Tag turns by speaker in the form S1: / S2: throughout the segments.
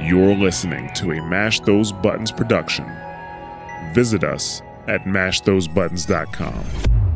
S1: You're listening to a Mash Those Buttons production. Visit us at mashthosebuttons.com.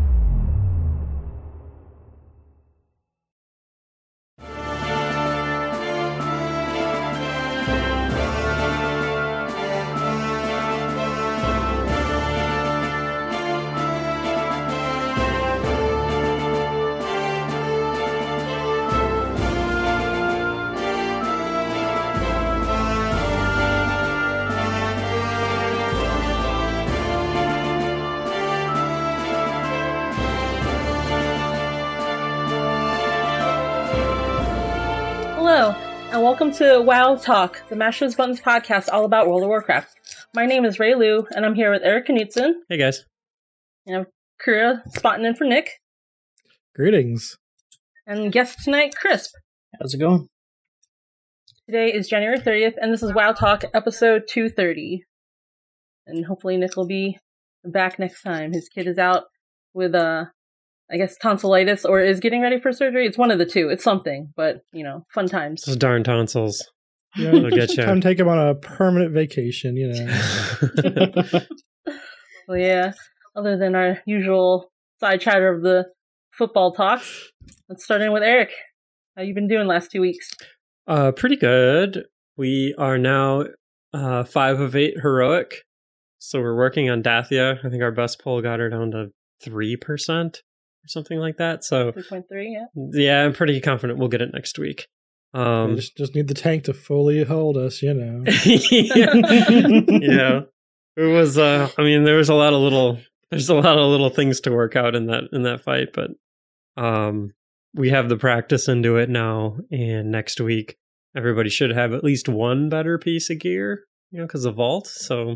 S2: Hello, and welcome to WoW Talk, the Mash Those Buttons podcast all about World of Warcraft. My name is Ray Lou, and I'm here with Eric Knutson.
S3: Hey guys.
S2: And I'm Kira spotting in for Nick.
S4: Greetings.
S2: And guest tonight, Crisp.
S5: How's it going?
S2: Today is January 30th, and this is WoW Talk episode 230. And hopefully Nick will be back next time. His kid is out with, I guess, tonsillitis, or is getting ready for surgery. It's one of the two. It's something, but, you know, fun times.
S3: Those darn tonsils.
S4: Yeah,
S3: They'll get you.
S4: time to take him on a permanent vacation, you know.
S2: Well, yeah, other than our usual side chatter of the football talks, let's start in with Eric. How you been doing last 2 weeks?
S3: Pretty good. We are now 5 of 8 heroic. So we're working on Dathia. I think our best pull got her down to 3%. Something like that. So
S2: 3.3, yeah.
S3: Yeah, I'm pretty confident we'll get it next week.
S4: Just need the tank to fully hold us, you know.
S3: Yeah. It was I mean there's a lot of little things to work out in that fight, but we have the practice into it now, and next week everybody should have at least one better piece of gear, you know, because of Vault. So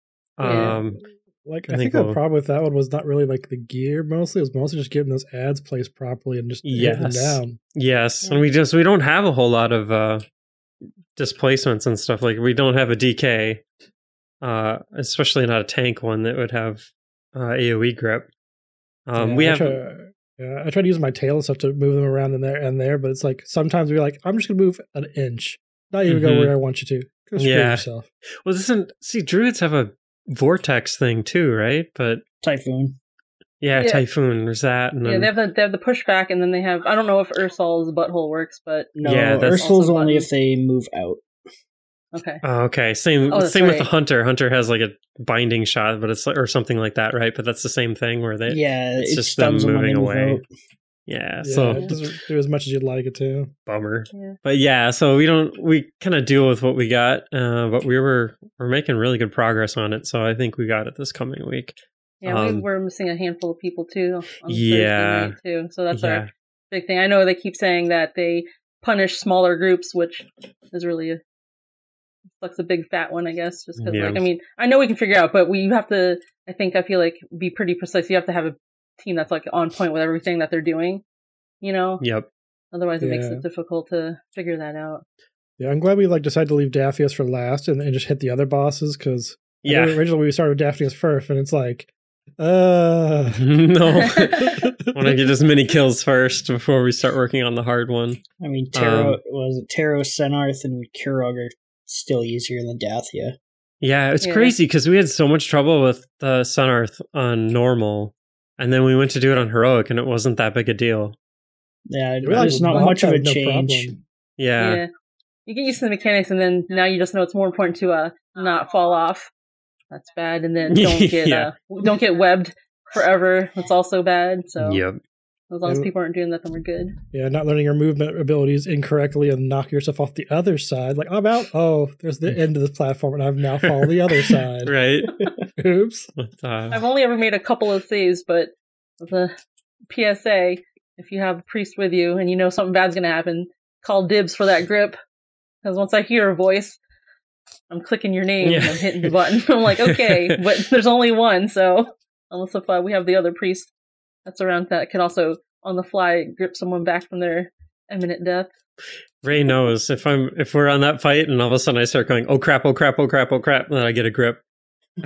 S4: I think the problem with that one was not really like the gear mostly. It was mostly just getting those ads placed properly and just hitting them down.
S3: Yes. And we don't have a whole lot of displacements and stuff. Like we don't have a DK, especially not a tank one that would have AoE grip.
S4: I tried using my tail and stuff to move them around in there, but it's like sometimes we're like, I'm just gonna move an inch. Not even go where I want you to. Go screw yourself.
S3: Well, druids have a vortex thing too, right? But
S5: Typhoon.
S3: Yeah, Typhoon. There's that. And
S2: then, they have the pushback, and then they have, I don't know if Ursol's butthole works, but
S5: no, Ursol's only if they move out.
S2: Okay.
S3: Okay. Same with the Hunter. Hunter has like a binding shot, but it's or something like that, right? But that's the same thing where it's just them moving away. Yeah, so
S4: it doesn't do as much as you'd like it to.
S3: Bummer. Yeah. But yeah, so we kind of deal with what we got, but we're making really good progress on it. So I think we got it this coming week.
S2: Yeah, we were missing a handful of people too on Thursday night too. So that's our big thing. I know they keep saying that they punish smaller groups, which is really a big fat one, I guess. Just because, I mean, I know we can figure out, but we have to. I feel like be pretty precise. You have to have a team that's like on point with everything that they're doing, you know?
S3: Yep.
S2: Otherwise it makes it difficult to figure that out.
S4: Yeah, I'm glad we decided to leave Daphnius for last and just hit the other bosses, because originally we started with Daphnius first, and it's like,
S3: no. Want to get as many kills first before we start working on the hard one.
S5: I mean, Taros, Senarth, and Kurog are still easier than Dathia.
S3: Yeah, it's crazy because we had so much trouble with the Senarth on normal, and then we went to do it on heroic, and it wasn't that big a deal.
S5: Yeah, there's not much of a change.
S3: Yeah.
S2: You get used to the mechanics, and then now you just know it's more important to not fall off. That's bad, and then don't get webbed forever. That's also bad. So as long as people aren't doing that, then we're good.
S4: Yeah, not learning your movement abilities incorrectly and knock yourself off the other side. Like, I'm out. Oh, there's the end of this platform, and I've now fallen the other side.
S3: Right.
S4: Oops.
S2: I've only ever made a couple of saves, but the PSA, if you have a priest with you and you know something bad's going to happen, call dibs for that grip. Because once I hear a voice, I'm clicking your name and I'm hitting the button. I'm like, okay, but there's only one, so unless if we have the other priest that's around that could also on the fly grip someone back from their imminent death.
S3: Ray knows if we're on that fight and all of a sudden I start going, oh crap, oh crap, oh crap, oh crap, and then I get a grip.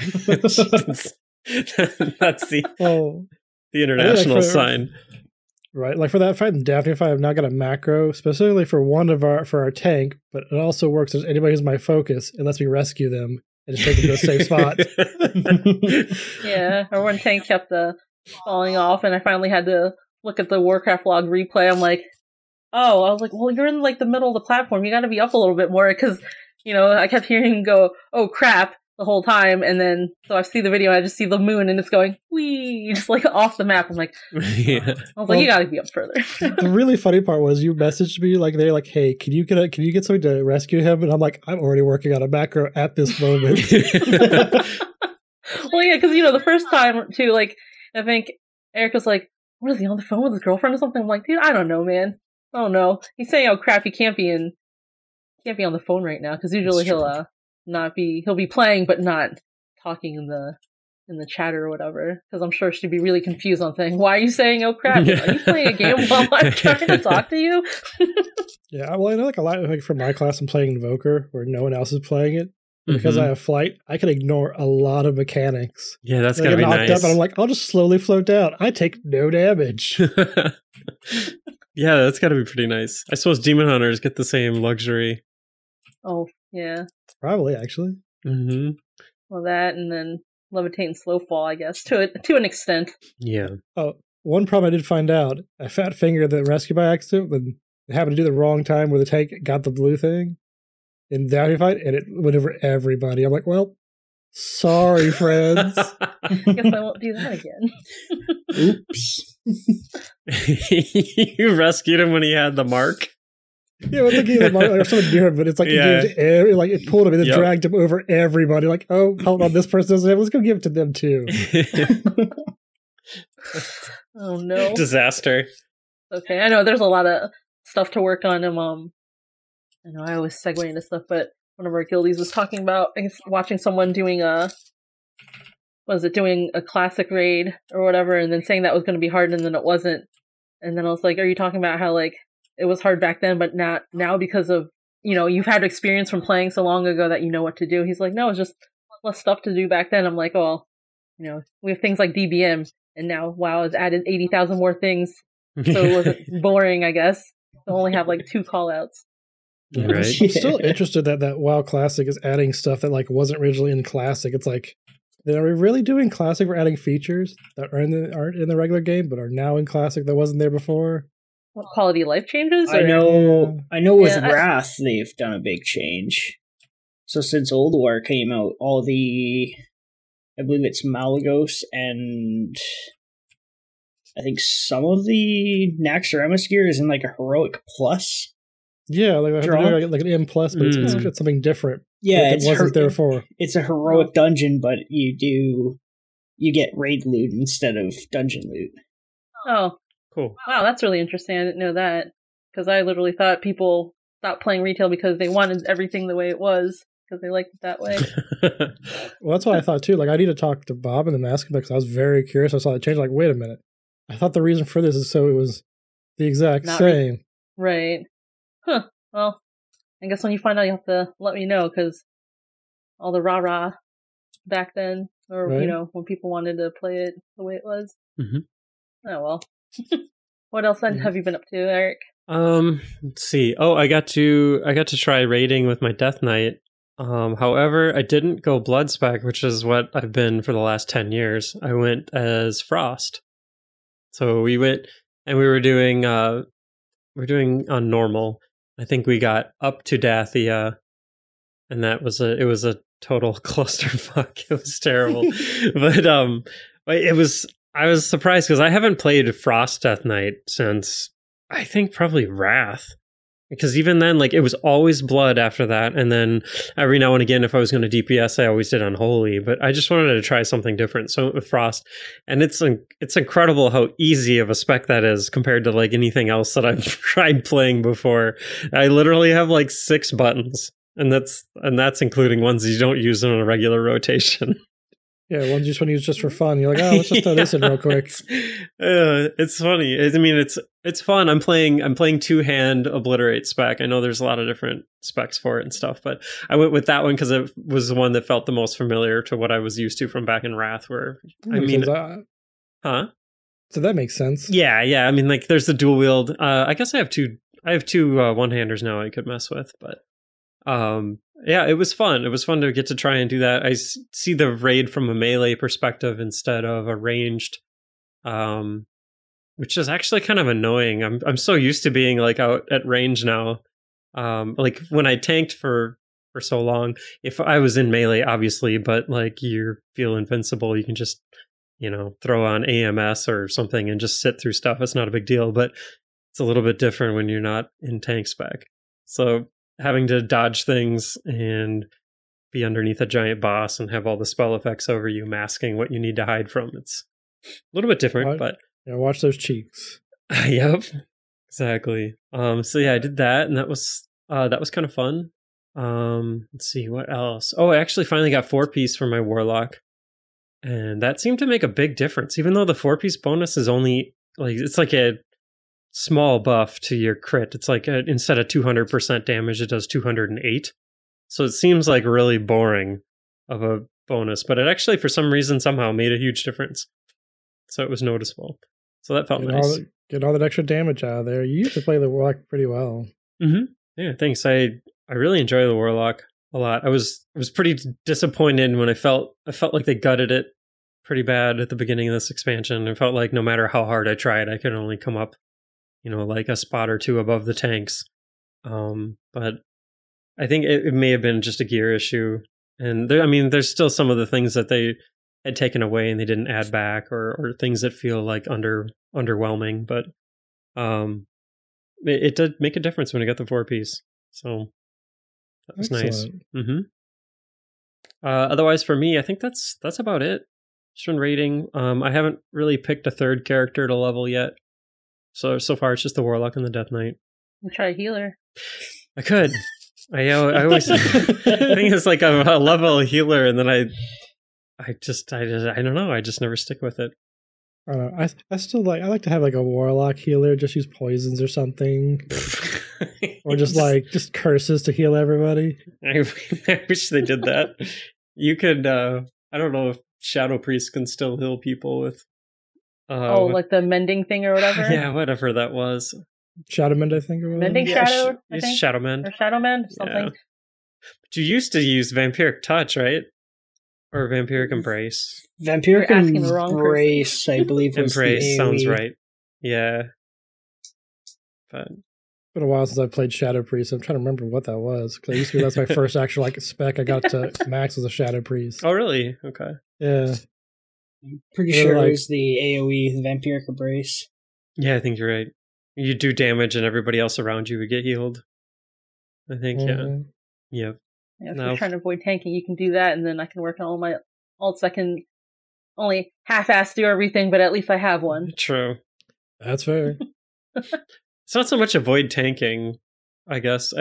S3: That's the international sign.
S4: Right, like for that fight in Daphne fight, I've now got a macro specifically for our tank, but it also works as anybody who's my focus. It lets me rescue them and just take them to a safe spot.
S2: Yeah, or when tank kept falling off, and I finally had to look at the Warcraft log replay. I'm like, oh, I was like, well, you're in like the middle of the platform. You got to be up a little bit more because I kept hearing him go, "Oh crap," the whole time, and then so I see the video, and I just see the moon, and it's going wee, just like off the map. I'm like,
S3: Yeah.
S2: I was like, you got to be up further.
S4: The really funny part was you messaged me like they're like, "Hey, can you get somebody to rescue him?" And I'm like, I'm already working on a macro at this moment.
S2: Well, yeah, because the first time too, like I think Eric was like, "What is he on the phone with his girlfriend or something?" I'm like, dude, I don't know, man. I don't know. He's saying how crap he can't be on the phone right now because usually he'll be playing but not talking in the chat or whatever. Because I'm sure she'd be really confused on saying, "Why are you saying oh crap? Are you playing a game while I'm trying to talk to you?"
S4: Yeah, well, I know like a lot like from my class, I'm playing Invoker where no one else is playing it. Because I have flight, I can ignore a lot of mechanics.
S3: Yeah, that's
S4: I
S3: gotta
S4: get
S3: be
S4: knocked
S3: nice.
S4: up, and I'm like, I'll just slowly float down. I take no damage.
S3: Yeah, that's gotta be pretty nice. I suppose Demon Hunters get the same luxury.
S2: Oh yeah,
S4: Probably, actually.
S3: Mm-hmm.
S2: well that and then levitate and slow fall, I guess to an extent.
S3: Yeah.
S4: Oh, one problem I did find out: I fat fingered the rescue by accident. Then it happened to do the wrong time where the tank got the blue thing in the Daphne fight, and it went over everybody. I'm like, well, sorry, friends.
S2: I guess I won't do that again.
S5: Oops.
S3: You rescued him when he had the mark.
S4: Yeah, it's like or something near him, but it's like it pulled him and then dragged him over everybody. Like, oh, hold on, this person doesn't have it. Let's go give it to them too.
S2: Oh no.
S3: Disaster.
S2: Okay, I know there's a lot of stuff to work on. I know I always segue into stuff, but one of our guildies was talking about, I guess, watching someone doing doing a classic raid or whatever, and then saying that was going to be hard, and then it wasn't. And then I was like, are you talking about how like it was hard back then, but not now because of you've had experience from playing so long ago that you know what to do? He's like, no, it's just less stuff to do back then. I'm like, oh, we have things like DBM, and now WoW has added 80,000 more things, so it wasn't boring, I guess. To only have like 2 callouts.
S4: Yeah,
S3: Right.
S4: I'm still interested that WoW Classic is adding stuff that like wasn't originally in Classic. It's like, are we really doing Classic? We're adding features that aren't in the regular game, but are now in Classic that wasn't there before.
S2: What, quality of life changes?
S5: I
S2: or-
S5: know with
S2: Yeah,
S5: Wrath they've done a big change. So since Old War came out, all the I believe it's Malagos and I think some of the Naxxramas gear is in like a heroic plus.
S4: Yeah, like an M plus, but it's got something different.
S5: Yeah,
S4: that wasn't there before.
S5: It's a heroic dungeon, but you get raid loot instead of dungeon loot.
S2: Oh,
S3: Cool.
S2: wow, that's really interesting. I didn't know that. Because I literally thought people stopped playing retail because they wanted everything the way it was, because they liked it that way.
S4: Well, that's what I thought too. Like, I need to talk to Bob in the Mask because I was very curious. I saw the change. Like, wait a minute. I thought the reason for this is so it was the exact same.
S2: Right. Huh. Well, I guess when you find out, you have to let me know, because all the rah-rah back then, or,
S4: Right.
S2: when people wanted to play it the way it was.
S3: Mhm.
S2: Oh, well. What else have you been up to, Eric?
S3: Let's see. Oh, I got to try raiding with my Death Knight. However, I didn't go blood spec, which is what I've been for the last 10 years. I went as Frost. So we went and we were doing on normal. I think we got up to Dathia, and it was a total clusterfuck. It was terrible. But I was surprised because I haven't played Frost Death Knight since I think probably Wrath. Because even then, like, it was always blood after that, and then every now and again, if I was going to DPS, I always did Unholy. But I just wanted to try something different, so I went with Frost, and it's incredible how easy of a spec that is compared to like anything else that I've tried playing before. I literally have like 6 buttons, and that's including ones you don't use in a regular rotation.
S4: Yeah, ones you just want to use just for fun. You're like, oh, let's just throw this in real quick.
S3: It's funny. I mean, it's fun. I'm playing 2-hand obliterate spec. I know there's a lot of different specs for it and stuff, but I went with that one because it was the one that felt the most familiar to what I was used to from back in Wrath. Where huh?
S4: So that makes sense.
S3: Yeah. I mean, like, there's the dual wield. I guess I have two one-handers now I could mess with, but yeah, it was fun. It was fun to get to try and do that. I see the raid from a melee perspective instead of a ranged, which is actually kind of annoying. I'm so used to being like out at range now. Like when I tanked for so long, if I was in melee, obviously, but like you feel invincible, you can just, throw on AMS or something and just sit through stuff. It's not a big deal, but it's a little bit different when you're not in tank spec. So having to dodge things and be underneath a giant boss and have all the spell effects over you masking what you need to hide from, it's a little bit different, but
S4: watch those cheeks.
S3: Yep, exactly. So yeah, I did that, and that was kind of fun. Let's see what else. Oh, I actually finally got 4-piece for my warlock, and that seemed to make a big difference. Even though the 4-piece bonus is only it's like a small buff to your crit. It's like instead of 200% damage, it does 208. So it seems like really boring of a bonus, but it actually, for some reason, somehow made a huge difference. So it was noticeable. So that felt nice.
S4: Get all that extra damage out of there. You used to play the warlock pretty well.
S3: Mm-hmm. Yeah, thanks. I really enjoy the warlock a lot. I was pretty disappointed when I felt like they gutted it pretty bad at the beginning of this expansion. I felt like no matter how hard I tried, I could only come up, like a spot or two above the tanks. But I think it may have been just a gear issue. And there's still some of the things that they had taken away and they didn't add back, or things that feel like underwhelming. But it did make a difference when I got the 4-piece. So that was nice. Mm-hmm. Otherwise, for me, I think that's about it. Just been raiding. I haven't really picked a third character to level yet. So far, it's just the Warlock and the Death Knight.
S2: You try a healer.
S3: I could. I always I think it's like a level healer, and then I don't know. I just never stick with it.
S4: I don't know. I still like to have like a Warlock healer. Just use poisons or something, or just curses to heal everybody.
S3: I wish they did that. You could. I don't know if Shadow Priest can still heal people with.
S2: Like the mending thing or whatever?
S3: Yeah, whatever that was.
S4: Shadow Mend, I think. Or
S2: Mending Shadow, I think?
S3: Shadow Mend.
S2: Or Shadow Mend, something.
S3: Yeah. But you used to use Vampiric Touch, right? Or Vampiric Embrace.
S5: Vampiric Embrace, I believe, was
S3: Embrace
S5: the AoE.
S3: sounds right. Yeah. But
S4: It's been a while since I played Shadow Priest. I'm trying to remember what that was. Because that's my first actual spec I got to max was a Shadow Priest.
S3: Oh, really? Okay.
S4: Yeah.
S5: Pretty sure it was the AoE, the Vampiric Embrace.
S3: Yeah, I think you're right. You do damage and everybody else around you would get healed. I think,
S4: Mhm.
S3: yeah.
S2: Yeah, if you're trying to avoid tanking, you can do that, and then I can work on all my alts. I can only half-ass do everything, but at least I have one.
S3: True.
S4: That's fair.
S3: It's not so much avoid tanking, I guess.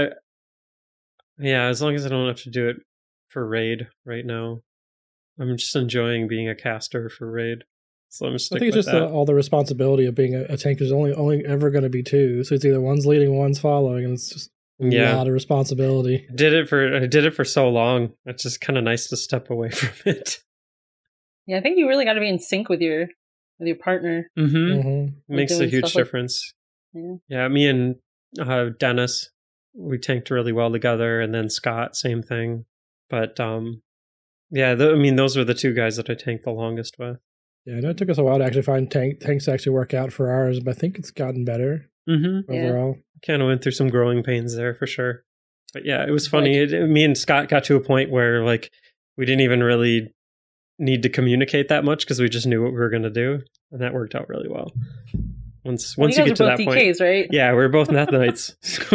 S3: As long as I don't have to do it for raid right now. I'm just enjoying being a caster for raid. So I'm just
S4: I think it's just all the responsibility of being a tank. There's only ever going to be two. So it's either one's leading, one's following, and it's just a lot of responsibility.
S3: I did it for so long. It's just kind of nice to step away from it.
S2: Yeah, I think you really got to be in sync with your partner.
S3: Mm-hmm.
S4: Mm-hmm.
S3: Makes a huge difference. Yeah, me and Dennis, we tanked really well together, and then Scott, same thing. But those were the two guys that I tanked the longest with.
S4: Yeah, I know it took us a while to actually find tanks to actually work out for ours, but I think it's gotten better overall.
S3: Kind of went through some growing pains there for sure. But yeah, it was funny. Me and Scott got to a point where we didn't even really need to communicate that much because we just knew what we were going to do, and that worked out really well. Once you get to that
S2: DKs,
S3: point,
S2: right?
S3: Yeah, we're both Death Knights.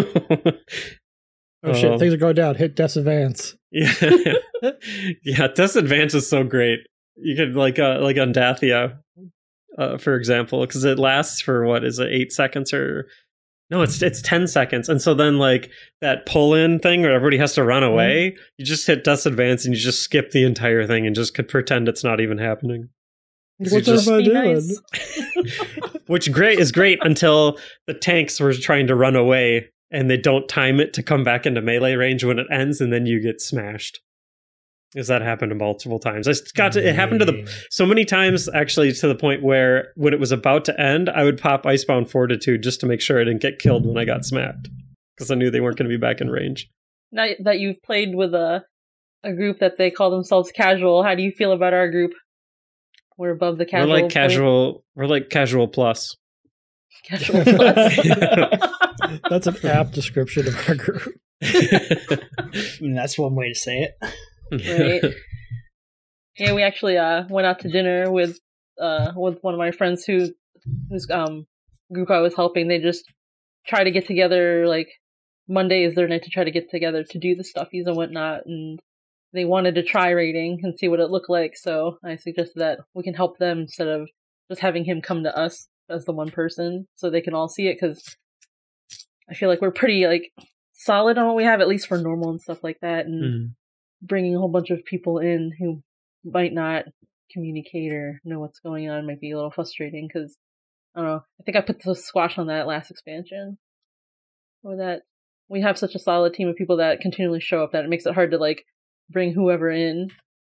S4: Oh shit, things are going down. Hit Disadvance.
S3: Yeah. Yeah, Disadvance is so great. You could like on Dathia, for example, because it lasts for 8 seconds or no, it's 10 seconds. And so then that pull-in thing where everybody has to run away, you just hit Disadvance and you just skip the entire thing and just could pretend it's not even happening.
S4: What's everybody doing?
S2: Nice.
S3: Which is great until the tanks were trying to run away and they don't time it to come back into melee range when it ends, and then you get smashed. Because that happened multiple times. It happened so many times, actually, to the point where when it was about to end, I would pop Icebound Fortitude just to make sure I didn't get killed when I got smacked. Because I knew they weren't going to be back in range.
S2: Now that you've played with a group that they call themselves casual, how do you feel about our group? We're above the casual.
S3: We're like casual plus.
S2: Casual plus.
S4: That's an apt description of our group.
S5: I mean, that's one way to say it.
S2: Right. Yeah, we actually went out to dinner with one of my friends whose group I was helping. They just try to get together, like Monday is their night to try to get together to do the stuffies and whatnot, and they wanted to try raiding and see what it looked like, so I suggested that we can help them instead of just having him come to us as the one person so they can all see it, because I feel like we're pretty like solid on what we have, at least for normal and stuff like that, and bringing a whole bunch of people in who might not communicate or know what's going on might be a little frustrating, because I don't know, I think I put the squash on that last expansion, or that we have such a solid team of people that continually show up that it makes it hard to like bring whoever in.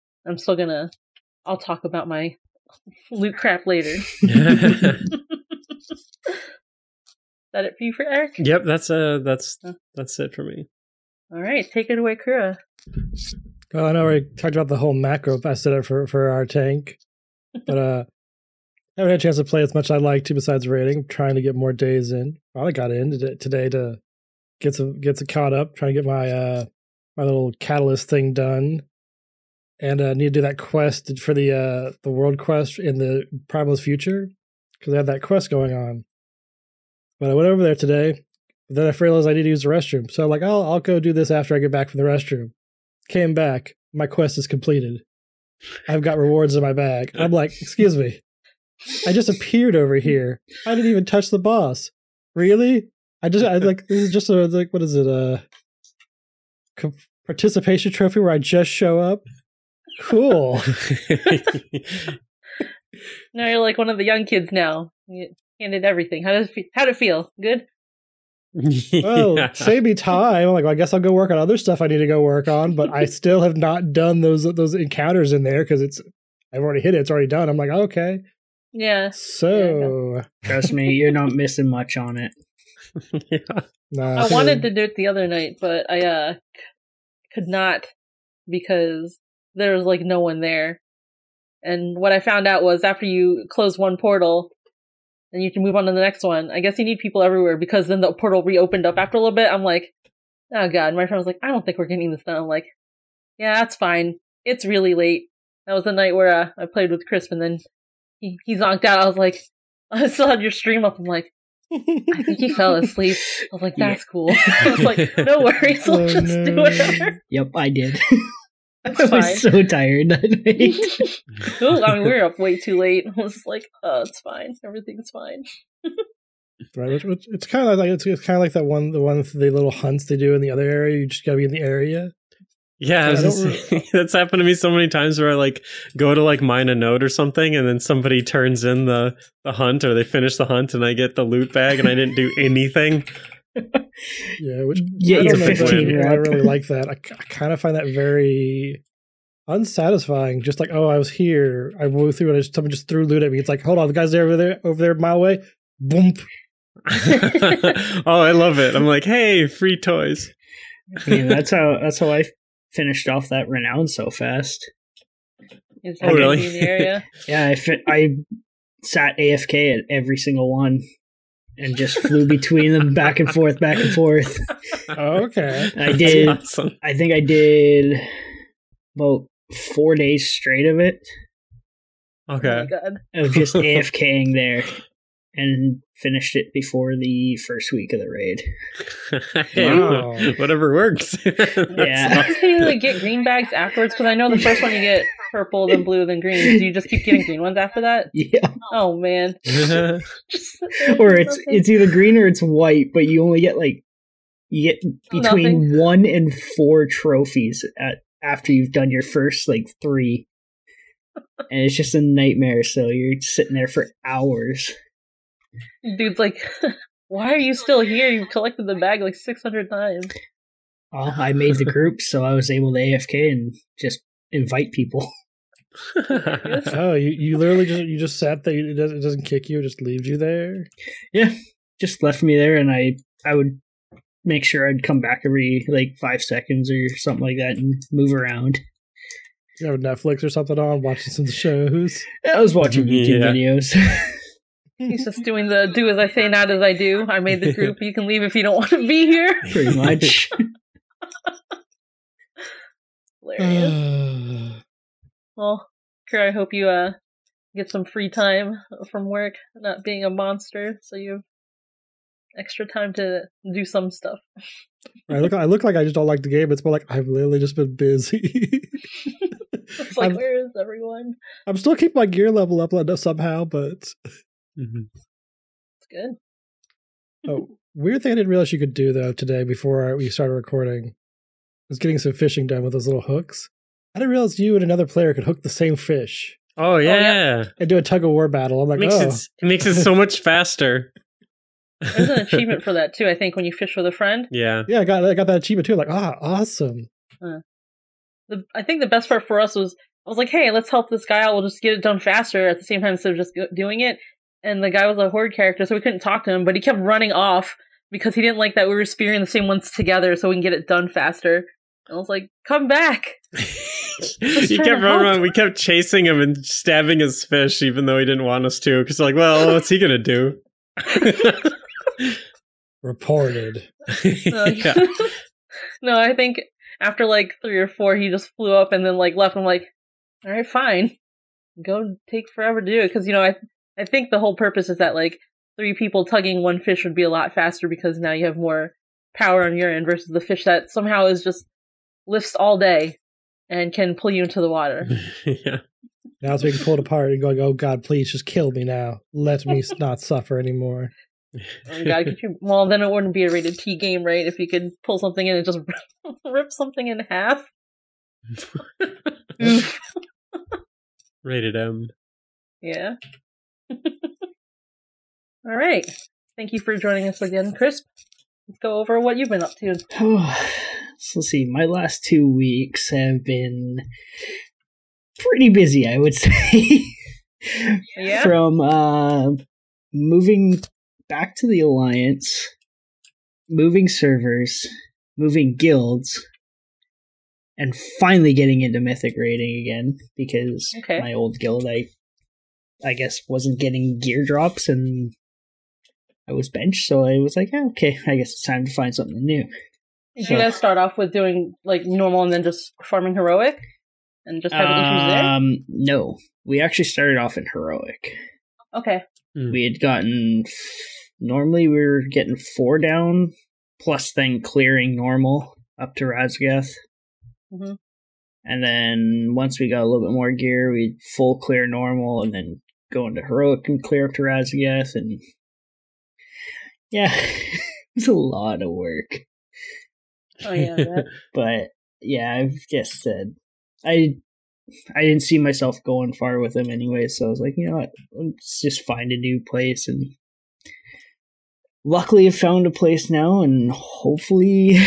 S2: I'll talk about my loot crap later. Is that it for you, Eric?
S3: Yep, that's it for me.
S2: All right, take it away, Kura.
S4: Well, I know we talked about the whole macro I set up for our tank, but I haven't had a chance to play as much as I'd like to besides raiding. Trying to get more days in. Finally got in today to get some caught up. Trying to get my my little catalyst thing done, and need to do that quest for the world quest in the Primal's Future, because I had that quest going on. But I went over there today. Then I realized I need to use the restroom, so I'm like, I'll go do this after I get back from the restroom. Came back, my quest is completed. I've got rewards in my bag. I'm like, excuse me, I just appeared over here. I didn't even touch the boss. Really? I like, this is just a, like, what is it? Participation trophy where I just show up? Cool.
S2: Now you're like one of the young kids now. You handed everything. How'd it feel? Good?
S4: Well, save me time. I'm like, well, I guess I'll go work on other stuff I need to go work on, but I still have not done those encounters in there because I've already hit it. It's already done. I'm like, okay.
S2: Yeah.
S4: So
S5: trust me, you're not missing much on it.
S3: Yeah.
S4: Nah,
S2: I wanted to do it the other night, but I could not because there was like no one there. And what I found out was after you close one portal and you can move on to the next one, I guess you need people everywhere because then the portal reopened up after a little bit. I'm like, oh god. My friend was like, I don't think we're getting this done. I'm like, yeah, that's fine. It's really late. That was the night where I played with Chris and then he zonked out. I was like, I still had your stream up. I'm like, I think he fell asleep. I was like, that's cool. I was like, no worries, we'll just do whatever.
S5: Yep, I did.
S2: That's
S5: I was
S2: fine.
S5: so tired that night.
S2: Ooh, I mean, we were up way too late. I was like, oh, it's fine. Everything's fine.
S4: right, which it's kind of like it's kind of like the little hunts they do in the other area. You just gotta be in the area.
S3: Yeah, that's happened to me so many times where I like go to like mine a note or something, and then somebody turns in the hunt or they finish the hunt, and I get the loot bag, and I didn't do anything.
S4: Yeah, which
S5: yeah,
S4: you're
S5: 15.
S4: I really like that. I kind of find that very unsatisfying. Just like, oh, I was here, I moved through, and someone just threw loot at me. It's like, hold on, the guy's over there, a mile away. Boom.
S3: Oh, I love it. I'm like, hey, free toys.
S5: Yeah, that's how I finished off that renown so fast.
S2: Oh,
S3: really?
S2: In the area?
S5: Yeah, I sat AFK at every single one and just flew between them back and forth.
S4: Okay.
S5: I did.
S3: Awesome.
S5: I think I did about 4 days straight of it.
S3: Okay.
S2: Oh my god.
S5: Of just AFKing there, and finished it before the first week of the raid.
S3: Hey,
S4: Wow.
S3: whatever works.
S5: Yeah.
S2: Can you like get green bags afterwards? Because I know the first one you get purple, then blue, then green. Do you just keep getting green ones after that?
S5: Yeah.
S2: Oh man. Just,
S5: Or it's either green or it's white, but you only get you get between 1 and 4 trophies after you've done your first 3. And it's just a nightmare, so you're sitting there for hours.
S2: dude's like, why are you still here? You've collected the bag 600 times.
S5: Well, I made the group, so I was able to AFK and just invite people.
S4: Oh, you literally just sat there. It doesn't kick you. It just leaves you there.
S5: Yeah, just left me there, and I would make sure I'd come back every like 5 seconds or something like that and move around.
S4: You have Netflix or something on, watching some shows.
S5: I was watching YouTube videos.
S2: He's just doing the do as I say, not as I do. I made the group. You can leave if you don't want to be here.
S5: Pretty much.
S2: Hilarious. Well, Kira, I hope you get some free time from work, not being a monster, so you have extra time to do some stuff.
S4: I look like I just don't like the game. It's more like I've literally just been busy.
S2: It's like, where is everyone?
S4: I'm still keeping my gear level up somehow, but
S2: It's good.
S4: Oh, weird thing I didn't realize you could do though today before we started recording was getting some fishing done with those little hooks. I didn't realize you and another player could hook the same fish.
S3: Oh yeah,
S4: and do a tug of war battle. I'm like,
S3: it makes it so much faster.
S2: There's an achievement for that too. I think when you fish with a friend.
S3: Yeah,
S4: I got that achievement too. Like, awesome.
S2: I think the best part for us was I was like, hey, let's help this guy out. We'll just get it done faster at the same time instead of just doing it. And the guy was a horde character, so we couldn't talk to him, but he kept running off because he didn't like that we were spearing the same ones together so we can get it done faster. And I was like, come back.
S3: He kept running. We kept chasing him and stabbing his fish, even though he didn't want us to. Because, like, well, what's he going to do?
S4: Reported.
S3: Yeah.
S2: No, I think after like 3 or 4, he just flew up and then like left. I'm like, all right, fine. Go take forever to do it. Because, I think the whole purpose is that like 3 people tugging one fish would be a lot faster because now you have more power on your end versus the fish that somehow is just lifts all day and can pull you into the water.
S3: Yeah.
S4: Now it's being pulled apart and going, oh God, please just kill me now. Let me not suffer anymore.
S2: Oh God, well, then it wouldn't be a rated T game, right? If you could pull something in and just rip something in half.
S3: Rated M.
S2: Yeah. All right. Thank you for joining us again, Crisp. Let's go over what you've been up to.
S5: So let's see. My last 2 weeks have been pretty busy, I would say.
S2: Yeah?
S5: From moving back to the Alliance, moving servers, moving guilds, and finally getting into Mythic raiding again because my old guild, I guess, wasn't getting gear drops and I was benched, so I was like, okay, I guess it's time to find something new.
S2: Did you guys start off with doing like normal and then just farming heroic? And just having issues there?
S5: No. We actually started off in heroic.
S2: Okay.
S5: We had gotten... Normally we were getting 4 down, plus then clearing normal up to Razgath.
S2: Mm-hmm.
S5: And then once we got a little bit more gear, we'd full clear normal and then go into heroic and clear up to Razgath. And yeah, it's a lot of work.
S2: Oh yeah, that.
S5: But yeah, I've just said I didn't see myself going far with him anyway, so I was like, you know what, let's just find a new place. And luckily, I found a place now, and hopefully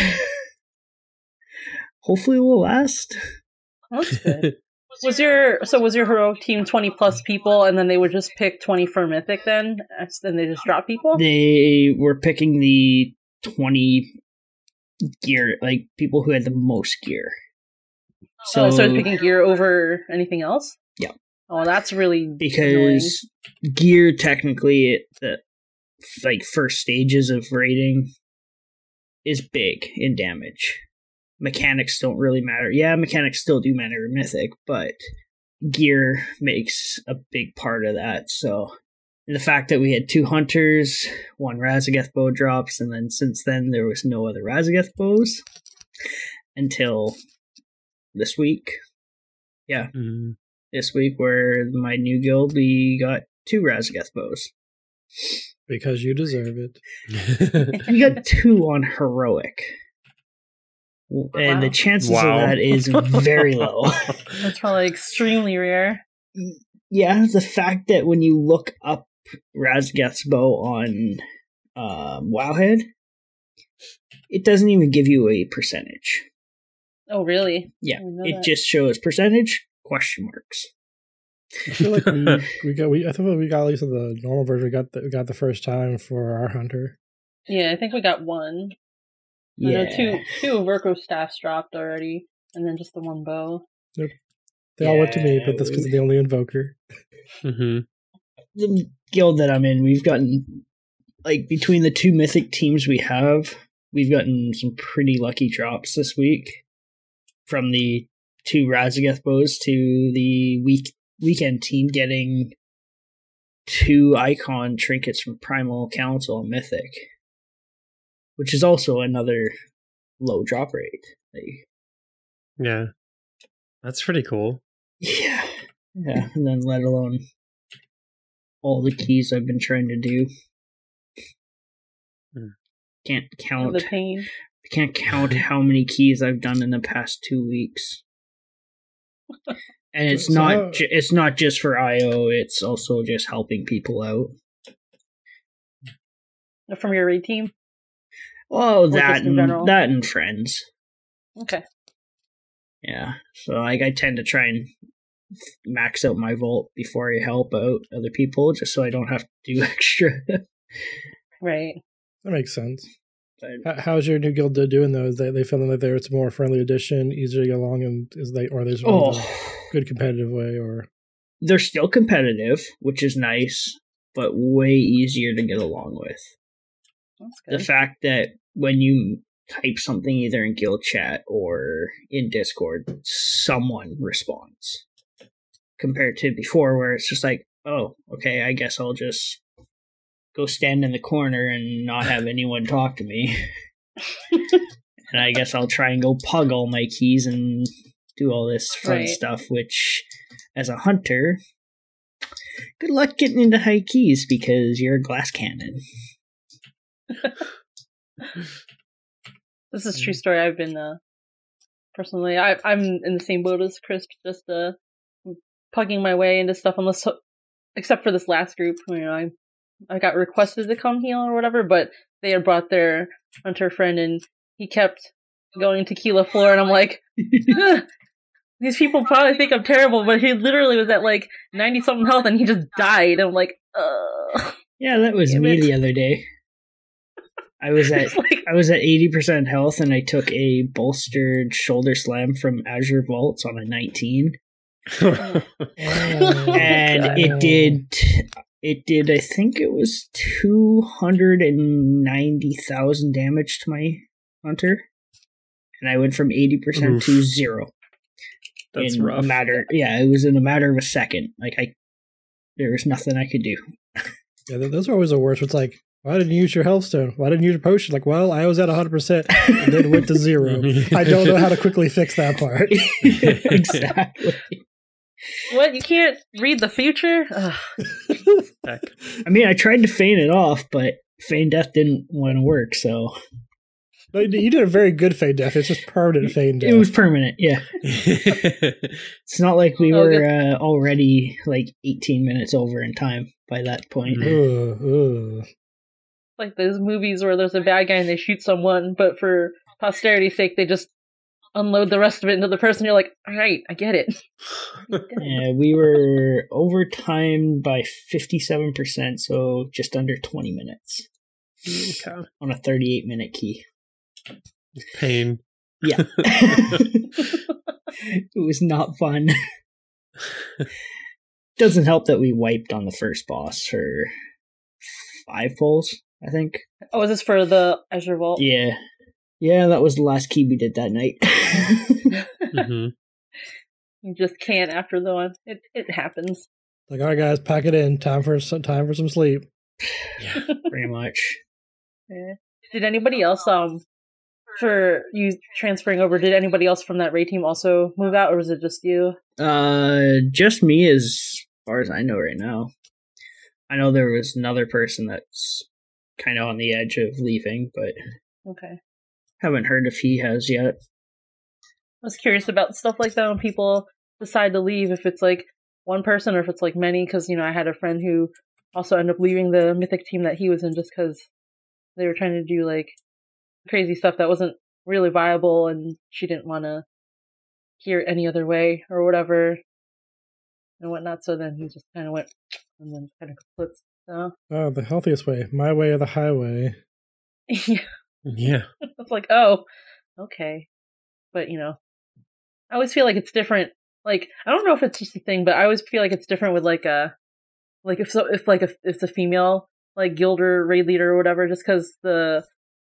S5: will last.
S2: That's good. Was your heroic team 20 plus people, and then they would just pick 20 for Mythic? Then they just drop people.
S5: They were picking the 20 gear, like people who had the most gear.
S2: So it's picking gear over anything else?
S5: Yeah.
S2: Oh, that's really
S5: because annoying. Gear technically at the first stages of raiding is big in damage. Mechanics don't really matter. Yeah, mechanics still do matter in Mythic, but gear makes a big part of that. So the fact that we had 2 hunters, 1 Razagath bow drops, and then since then there was no other Razagath bows until this week. Yeah. Mm-hmm. This week where my new guild, we got 2 Razagath bows.
S4: Because you deserve it.
S5: We got 2 on heroic. And the chances of that is very low.
S2: That's probably extremely rare.
S5: Yeah, the fact that when you look up Razagath's bow on Wowhead, it doesn't even give you a percentage.
S2: Oh, really?
S5: Yeah,
S2: I didn't know
S5: it
S2: that.
S5: just shows percentage question marks.
S4: I feel like I thought we got at least in the normal version. We got the first time for our hunter.
S2: Yeah, I think we got one. I know two of Virgo staffs dropped already, and then just the one bow.
S4: They all went to me, but that's because I'm the only invoker.
S3: Mm-hmm.
S5: The guild that I'm in, we've gotten, like, between the two mythic teams we've gotten some pretty lucky drops this week. From the two Razageth bows to the weekend team getting 2 icon trinkets from Primal Council Mythic, which is also another low drop rate.
S3: Yeah, that's pretty cool.
S5: Yeah, and then let alone all the keys I've been trying to do. Can't count
S2: The pain.
S5: Can't count how many keys I've done in the past 2 weeks. And it's not just for IO, it's also just helping people out.
S2: From your raid team?
S5: Oh,
S2: Or just in general?
S5: that and friends.
S2: Okay.
S5: Yeah. So I tend to try and max out my vault before I help out other people, just so I don't have to do extra.
S2: Right.
S4: That makes sense.
S5: But
S4: How's your new guild doing though? Is they feeling that it's a more friendly addition, easier to get along, and there's a good competitive way, or
S5: they're still competitive, which is nice, but way easier to get along with.
S2: That's good.
S5: The fact that when you type something either in guild chat or in Discord, someone responds. Compared to before where it's just like, oh, okay, I guess I'll just go stand in the corner and not have anyone talk to me. And I guess I'll try and go pug all my keys and do all this fun stuff, which, as a hunter, good luck getting into high keys because you're a glass cannon.
S2: This is a true story. I've been personally, I'm in the same boat as Chris, just pugging my way into stuff, except for this last group. I got requested to come heal or whatever, but they had brought their hunter friend, and he kept going tequila floor, and I'm like, these people probably think I'm terrible, but he literally was at like 90 something health, and he just died. I'm like,
S5: yeah, that was me the other day. I was at 80% health, and I took a bolstered shoulder slam from Azure Vaults on a 19, and it did. I think it was 290,000 damage to my hunter, and I went from 80% to 0.
S3: That's
S5: in
S3: rough.
S5: It was in a matter of a second. There was nothing I could do.
S4: Yeah, those are always the worst. It's like, why didn't you use your health stone? Why didn't you use your potion? Like, well, I was at 100% and then went to 0. I don't know how to quickly fix that part.
S5: Exactly.
S2: what? You can't read the future?
S3: Heck.
S5: I mean, I tried to feign it off, but feign death didn't want to work, so...
S4: No, you did a very good feign death. It's just permanent feign death.
S5: It was permanent, yeah. It's not like we were already like 18 minutes over in time by that point.
S2: Like those movies where there's a bad guy and they shoot someone, but for posterity's sake, they just unload the rest of it into the person. You're like, all right, I get it.
S5: Yeah, we were over time by 57%, so just under 20 minutes.
S3: Okay.
S5: On a 38-minute key.
S3: Pain.
S5: Yeah. It was not fun. Doesn't help that we wiped on the first boss for 5 pulls, I think.
S2: Oh, is this for the Azure Vault?
S5: Yeah. Yeah, that was the last key we did that night.
S3: Mm-hmm.
S2: You just can't after the one. It happens.
S4: Like, all right, guys, pack it in. Time for some sleep.
S3: Yeah.
S5: Pretty much.
S2: Yeah. Did anybody else, for you transferring over, did anybody else from that raid team also move out, or was it just you?
S5: Just me as far as I know right now. I know there was another person that's kind of on the edge of leaving, but
S2: Okay.
S5: haven't heard if he has yet.
S2: I was curious about stuff like that when people decide to leave, if it's like one person or if it's like many, because, I had a friend who also ended up leaving the Mythic team that he was in just because they were trying to do like crazy stuff that wasn't really viable, and she didn't want to hear it any other way or whatever and whatnot. So then he just kind of went and then kind of splits. So
S4: Oh, the healthiest way. My way or the highway.
S2: yeah,
S3: Yeah.
S2: it's like, oh, okay. But I always feel like it's different. Like, I don't know if it's just a thing, but I always feel like it's different with like if it's a female like guild or raid leader or whatever, just because the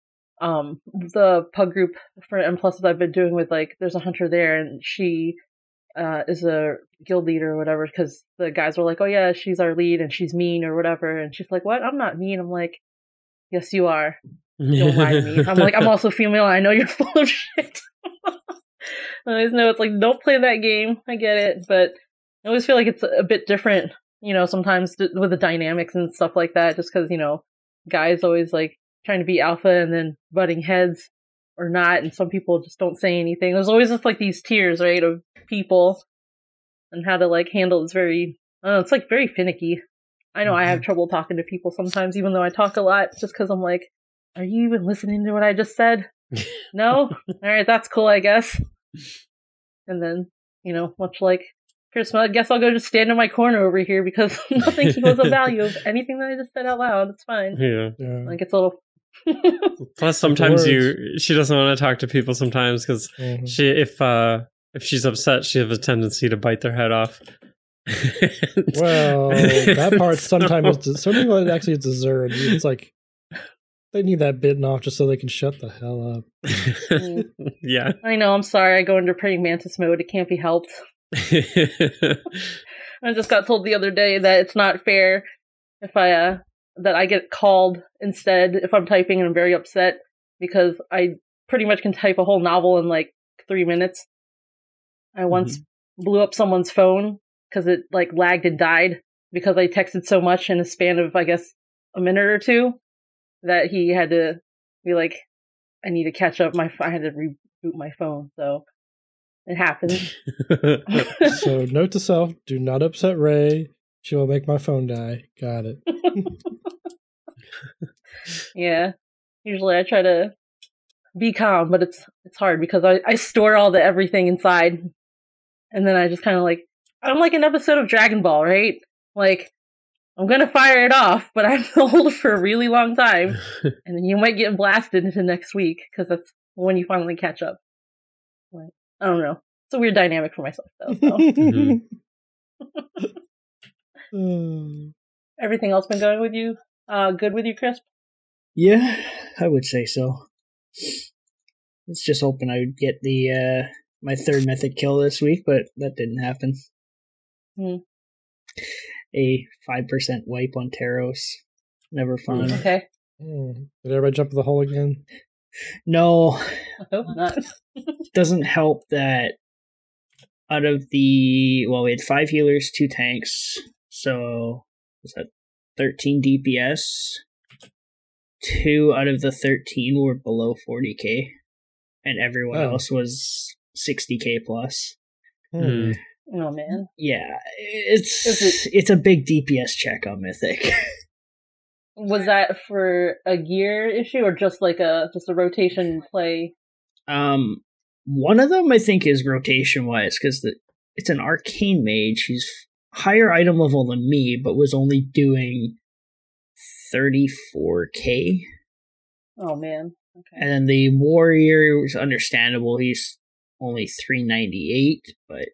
S2: pug group for M pluses I've been doing with, like, there's a hunter there and she is a guild leader or whatever, because the guys were like, oh yeah, she's our lead and she's mean or whatever, and she's like, what? I'm not mean. I'm like, yes you are. Don't lie to me. I'm like, I'm also female. I know you're full of shit. I always know it's like, don't play that game. I get it, but I always feel like it's a bit different, sometimes with the dynamics and stuff like that, just because, guys always like trying to be alpha and then butting heads or not, and some people just don't say anything. There's always just like these tiers, right, of people and how to like handle it's very, I don't know, it's like very finicky. I know I have trouble talking to people sometimes, even though I talk a lot, just because I'm like, are you even listening to what I just said? No? Alright, that's cool, I guess. And then, much like Chris, I guess I'll go just stand in my corner over here because nothing equals the value of anything that I just said out loud. It's fine.
S3: Yeah.
S2: Like, it's a little...
S3: Plus, sometimes she doesn't want to talk to people sometimes because if she's upset, she has a tendency to bite their head off.
S4: Well, that part sometimes some people actually deserve. It's like they need that bitten off just so they can shut the hell up.
S3: Yeah.
S2: I know, I'm sorry. I go into praying mantis mode. It can't be helped. I just got told the other day that it's not fair if that I get called instead if I'm typing and I'm very upset, because I pretty much can type a whole novel in like 3 minutes. I once blew up someone's phone because it like lagged and died because I texted so much in a span of, I guess, a minute or two that he had to be like, I need to catch up. I had to reboot my phone, so it happened.
S4: So note to self, do not upset Ray. She will make my phone die. Got it.
S2: Yeah. Usually I try to be calm, but it's hard because I store all the everything inside. And then I just kind of like, I'm like an episode of Dragon Ball, right? Like, I'm gonna fire it off, but I have to hold it for a really long time. And then you might get blasted into next week, because that's when you finally catch up. Like, I don't know. It's a weird dynamic for myself, though. So. Everything else been going with you? Good with you, Crisp?
S5: Yeah, I would say so. Let's just hoping I would get the my third mythic kill this week, but that didn't happen. A 5% wipe on Taros. Never fun.
S2: Okay.
S4: Did everybody jump in the hole again?
S5: No.
S2: I hope not.
S5: Doesn't help that out of we had 5 healers, 2 tanks, so was that 13 DPS? 2 out of the 13 were below 40k, and everyone else was 60k plus.
S2: Oh man.
S5: Yeah, it's a big DPS check on Mythic.
S2: Was that for a gear issue or just like a rotation play?
S5: One of them I think is rotation wise because it's an arcane mage. He's higher item level than me, but was only doing 34k.
S2: Oh man. Okay.
S5: And then the warrior was understandable. He's only 398, but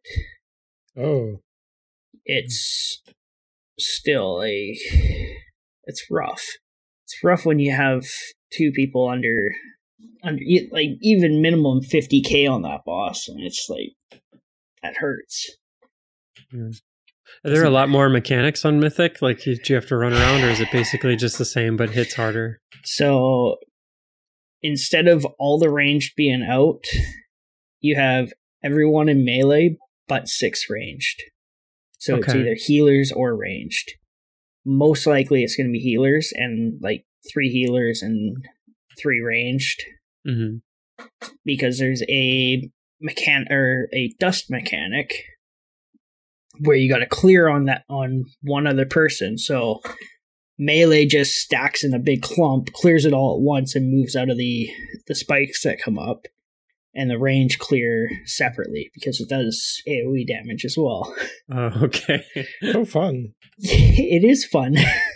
S5: it's still it's rough. It's rough when you have 2 people under like even minimum 50k on that boss, and it's like that hurts.
S3: Are there a lot more mechanics on Mythic? Like, do you have to run around, or is it basically just the same but hits harder?
S5: So instead of all the ranged being out, you have everyone in melee but 6 ranged. So it's either healers or ranged. Most likely it's going to be healers, and like 3 healers and 3 ranged. Because there's a dust mechanic where you got to clear on one other person. So melee just stacks in a big clump, clears it all at once, and moves out of the spikes that come up. and the range clear separately because it does AoE damage as well.
S3: Oh, okay.
S4: So fun.
S5: It is fun.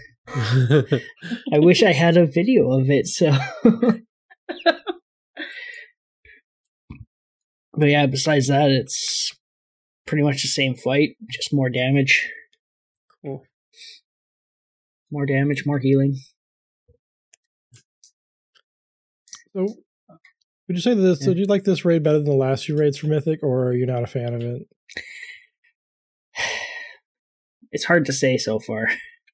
S5: I wish I had a video of it, so. But yeah, besides that, it's pretty much the same fight, just more damage.
S3: Cool.
S5: More damage, more healing.
S4: So, would you say that this?
S5: Yeah.
S4: Did you like this raid better than the last few raids for Mythic, or are you not a fan of it?
S5: It's hard to say so far.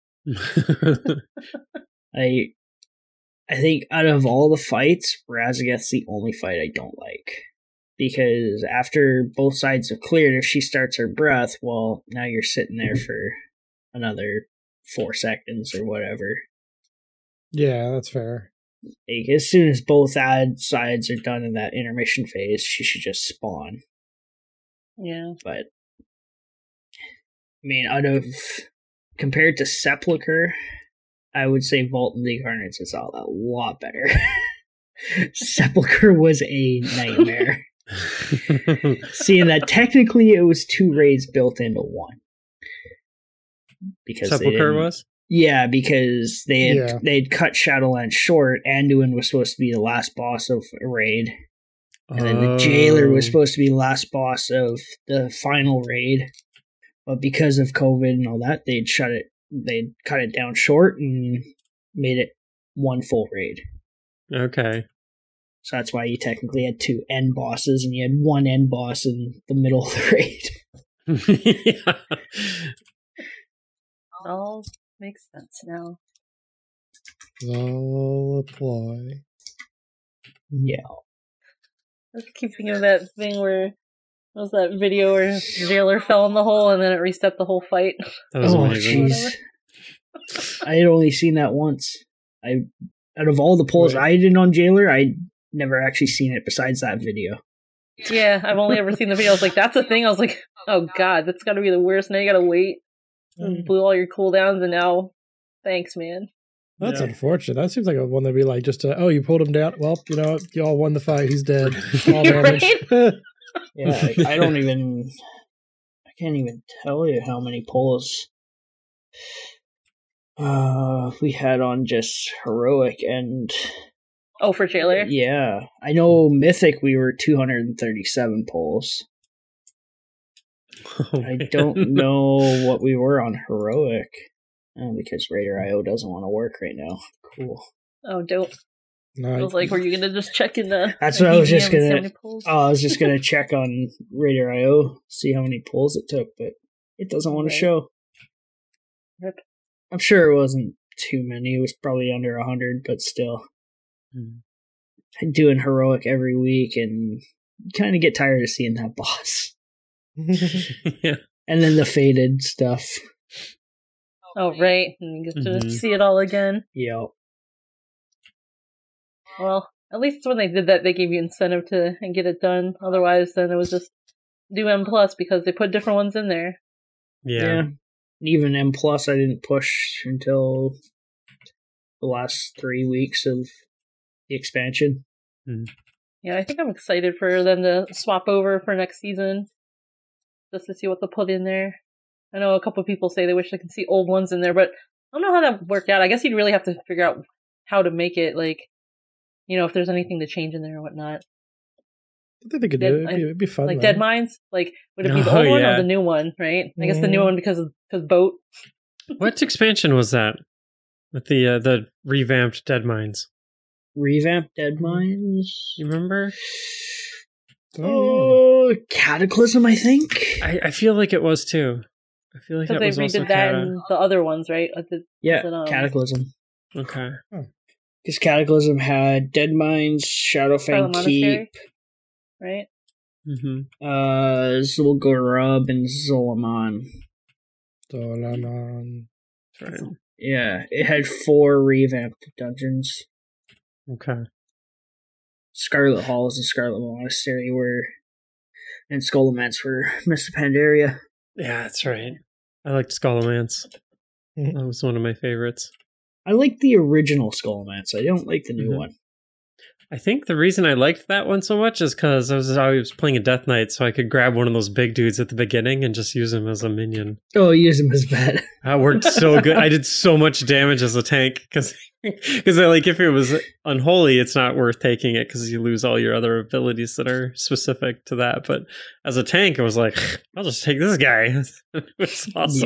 S5: I think out of all the fights, Razageth's the only fight I don't like. Because after both sides have cleared, if she starts her breath, well, now you're sitting there for another 4 seconds or whatever.
S4: Yeah, that's fair.
S5: Like, as soon as both sides are done in that intermission phase, she should just spawn.
S2: Yeah.
S5: But, I mean, compared to Sepulcher, I would say Vault and the Carnage is a lot better. Sepulcher was a nightmare. Seeing that technically it was 2 raids built into one. Because
S3: Sepulcher was?
S5: Yeah, because they'd cut Shadowlands short. Anduin was supposed to be the last boss of a raid. And then the Jailer was supposed to be the last boss of the final raid. But because of COVID and all that, they'd cut it down short and made it one full raid.
S3: Okay.
S5: So that's why you technically had 2 end bosses, and you had 1 end boss in the middle of the raid.
S3: Yeah.
S2: It all makes sense now.
S4: I'll apply.
S5: Yeah.
S2: I just keep thinking of that thing where what was that video where Jailer fell in the hole and then it reset the whole fight.
S3: That was amazing.
S5: Jeez. I had only seen that once. Out of all the polls I did on Jailer, I'd never actually seen it besides that video.
S2: Yeah, I've only ever seen the video. I was like, that's a thing. I was like, oh god, that's gotta be the worst. Now you gotta wait. Blew all your cooldowns and now thanks, man.
S4: That's unfortunate. That seems like a one that'd be like just, oh, you pulled him down. Well, you know, you all won the fight. He's dead. All damage.
S5: Yeah, I can't even tell you how many polls we had on just Heroic and...
S2: Oh, for Jailer?
S5: Yeah. I know Mythic we were 237 polls.
S3: Oh,
S5: I don't know what we were on Heroic. Because Raider.io doesn't want to work right now. Cool.
S2: Oh, don't.
S4: No,
S2: I was like, were you gonna just check in the...
S5: That's what I was just
S2: EGM
S5: gonna... I was just gonna check on Raider.io, see how many polls it took, but it doesn't want to show.
S2: Rip.
S5: I'm sure it wasn't too many. It was probably under 100, but still. I'm doing Heroic every week, and you kind of get tired of seeing that boss.
S3: Yeah.
S5: And then the faded stuff.
S2: Oh, right. And you get to see it all again.
S5: Yeah.
S2: Well, at least when they did that, they gave you incentive to get it done. Otherwise, then it was just do M+, because they put different ones in there.
S3: Yeah.
S5: Even M+, I didn't push until the last 3 weeks of the expansion.
S2: Yeah, I think I'm excited for them to swap over for next season. Just to see what they'll put in there. I know a couple of people say they wish they could see old ones in there, but I don't know how that worked out. I guess you'd really have to figure out how to make it, like, you know, if there's anything to change in there or whatnot.
S4: I think they could do it. It'd be fun.
S2: Like
S4: though.
S2: Dead Mines? Like, would it be the old one or the new one, right? I guess the new one because Boat.
S3: What expansion was that? With the revamped Dead Mines?
S5: Revamped Dead Mines?
S3: You remember?
S5: Oh, Cataclysm, I think.
S3: I feel like it was too. I feel like that
S2: they
S3: was also
S2: redid that in the other ones, right?
S5: Cataclysm.
S3: Okay.
S5: Because Cataclysm had Dead Mines, Shadowfang Keep,
S2: right?
S5: Zul'Gurub, and Zolaman.
S3: That's right.
S5: Yeah, it had 4 revamped dungeons.
S3: Okay.
S5: Scarlet Halls and Scarlet Monastery and Scholomance were Mist of Pandaria.
S3: Yeah, that's right. I liked Scholomance. That was one of my favorites.
S5: I like the original Scholomance. I don't like the new one.
S3: I think the reason I liked that one so much is because I was playing a Death Knight, so I could grab one of those big dudes at the beginning and just use him as a minion.
S5: Oh, use him as bad.
S3: That worked so good. I did so much damage as a tank because like if it was unholy, it's not worth taking it because you lose all your other abilities that are specific to that. But as a tank, I was like, I'll just take this guy. It was awesome.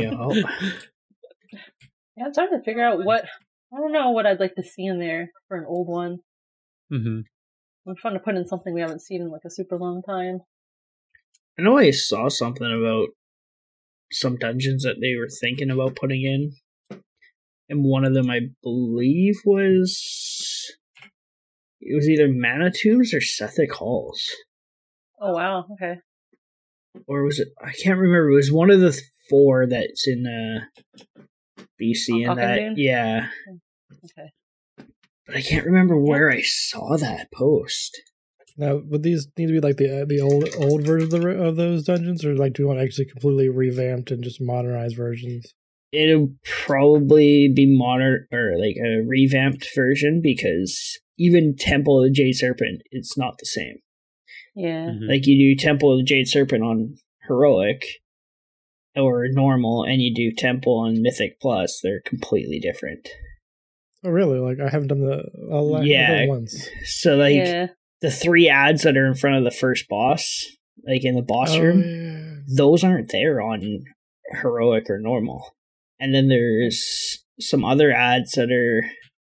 S2: Yeah, it's hard to figure out I don't know what I'd like to see in there for an old one.
S3: Mm-hmm.
S2: It's fun to put in something we haven't seen in like a super long time.
S5: I know I saw something about some dungeons that they were thinking about putting in. And one of them, I believe, was either Mana Tombs or Sethic Halls.
S2: Oh, wow. Okay.
S5: Or was it? I can't remember. It was one of the 4 that's in BC. And that, yeah.
S2: Okay.
S5: But I can't remember where I saw that post.
S4: Now, would these need to be like the old version of those dungeons, or like do you want actually completely revamped and just modernized versions?
S5: It'll probably be modern or like a revamped version because even Temple of the Jade Serpent, it's not the same.
S2: Yeah.
S3: Mm-hmm.
S5: Like you do Temple of the Jade Serpent on Heroic or normal, and you do Temple on Mythic Plus, they're completely different.
S4: Oh, really? Like I haven't done
S5: yeah.
S4: once.
S5: So like the 3 ads that are in front of the first boss, like in the boss room, those aren't there on Heroic or normal. And then there's some other ads that are,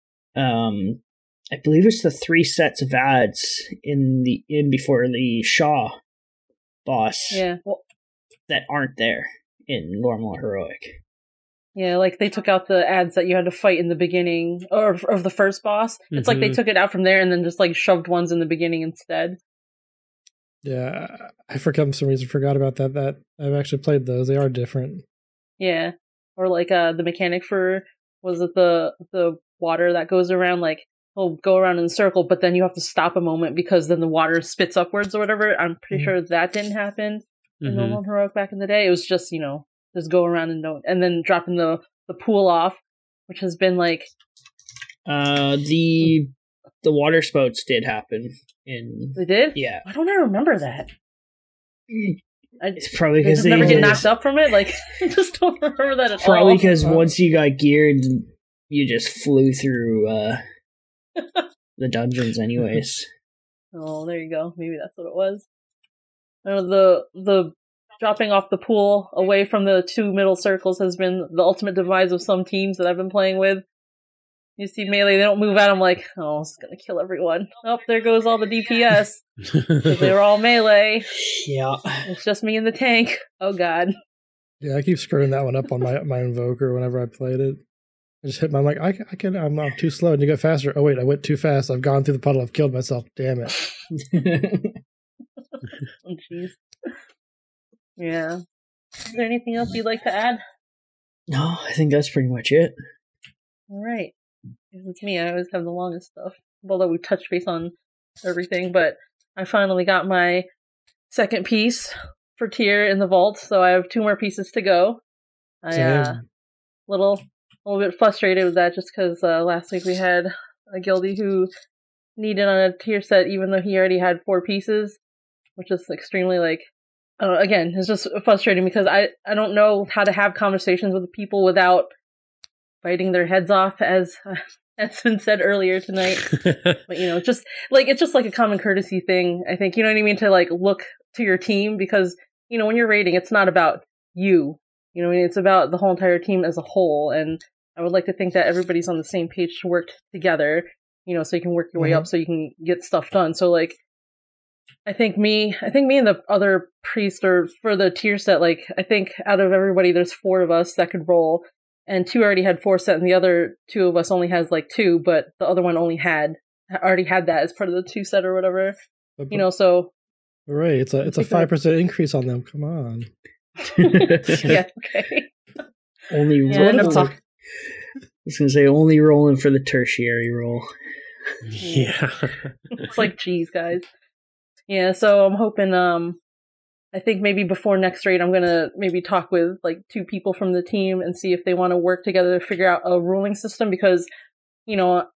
S5: I believe it's the 3 sets of ads in before the Shaw boss.
S2: Yeah.
S5: That aren't there in normal Heroic.
S2: Yeah, like they took out the ads that you had to fight in the beginning or of the first boss. It's like they took it out from there and then just like shoved ones in the beginning instead.
S4: Yeah, I for some reason forgot about that. That I've actually played those. They are different.
S2: Yeah. Or like the mechanic for, was it the water that goes around, like will go around in a circle, but then you have to stop a moment because then the water spits upwards or whatever. I'm pretty sure that didn't happen in normal Heroic back in the day. It was just, just go around and then dropping the pool off, which has been like
S5: the water spouts did happen in.
S2: They did?
S5: Yeah.
S2: Why don't I remember that?
S5: It's probably because
S2: they never get knocked up from it. Like I just don't remember that at all.
S5: Probably because once you got geared, you just flew through the dungeons, anyways.
S2: Oh, there you go. Maybe that's what it was. The dropping off the pool away from the 2 middle circles has been the ultimate demise of some teams that I've been playing with. You see melee, they don't move out. I'm like, oh, it's gonna kill everyone. Oh, there goes all the DPS. They were all melee.
S5: Yeah.
S2: It's just me and the tank. Oh god.
S4: Yeah, I keep screwing that one up on my Invoker whenever I played it. I just hit my, I'm like, I'm not too slow, and you go faster. Oh wait, I went too fast. I've gone through the puddle. I've killed myself. Damn it.
S2: Oh jeez. Yeah. Is there anything else you'd like to add?
S5: No, I think that's pretty much it.
S2: All right. It's me. I always have the longest stuff. Although we touched base on everything, but I finally got my second piece for tier in the vault, so I have 2 more pieces to go. I little bit frustrated with that just because last week we had a guildie who needed on a tier set even though he already had 4 pieces, which is extremely again, it's just frustrating because I don't know how to have conversations with people without biting their heads off, as has been said earlier tonight. But just it's just like a common courtesy thing. I think, you know what I mean, to look to your team, because when you're raiding, it's not about you. It's about the whole entire team as a whole. And I would like to think that everybody's on the same page to work together. So you can work your way up, so you can get stuff done. So I think me and the other priest are for the tier set. I think out of everybody, there's 4 of us that could roll. And 2 already had 4 set, and the other 2 of us only has 2, but the other one already had that as part of the 2 set or whatever. So
S4: right, it's a 5% increase on them. Come on.
S2: Yeah, okay.
S5: Only rolling. I was gonna say only rolling for the tertiary roll.
S3: Yeah.
S2: It's geez, guys. Yeah, so I'm hoping I think maybe before next raid, I'm going to maybe talk with 2 people from the team and see if they want to work together to figure out a ruling system, because,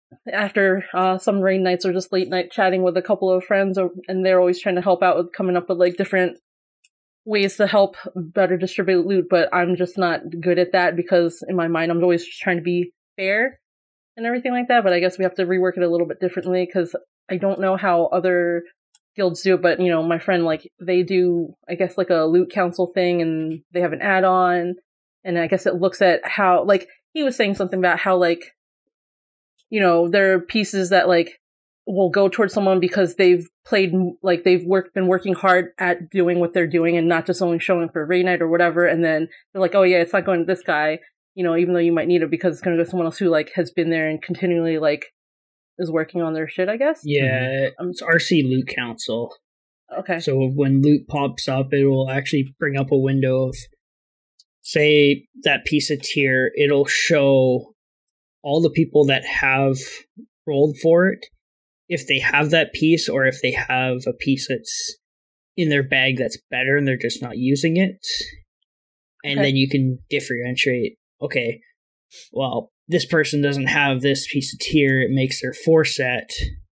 S2: after some rain nights or just late night chatting with a couple of friends, and they're always trying to help out with coming up with like different ways to help better distribute loot, but I'm just not good at that because in my mind I'm always just trying to be fair and everything like that, but I guess we have to rework it a little bit differently because I don't know how other guilds do it, but you know, my friend, like, they do, I guess, like a loot council thing, and they have an add-on, and I guess it looks at how, like, he was saying something about how, like, you know, there are pieces that, like, will go towards someone because they've played, like, been working hard at doing what they're doing and not just only showing for raid night or whatever, and then they're like, oh yeah, it's not going to this guy, you know, even though you might need it because it's going to go to someone else who, like, has been there and continually, like, is working on their shit, I guess.
S5: Yeah, it's RC Loot Council.
S2: Okay.
S5: So when loot pops up, it will actually bring up a window of, say, that piece of tier, it'll show all the people that have rolled for it, if they have that piece, or if they have a piece that's in their bag that's better and they're just not using it. And then you can differentiate, okay, well, this person doesn't have this piece of tier, it makes their 4 set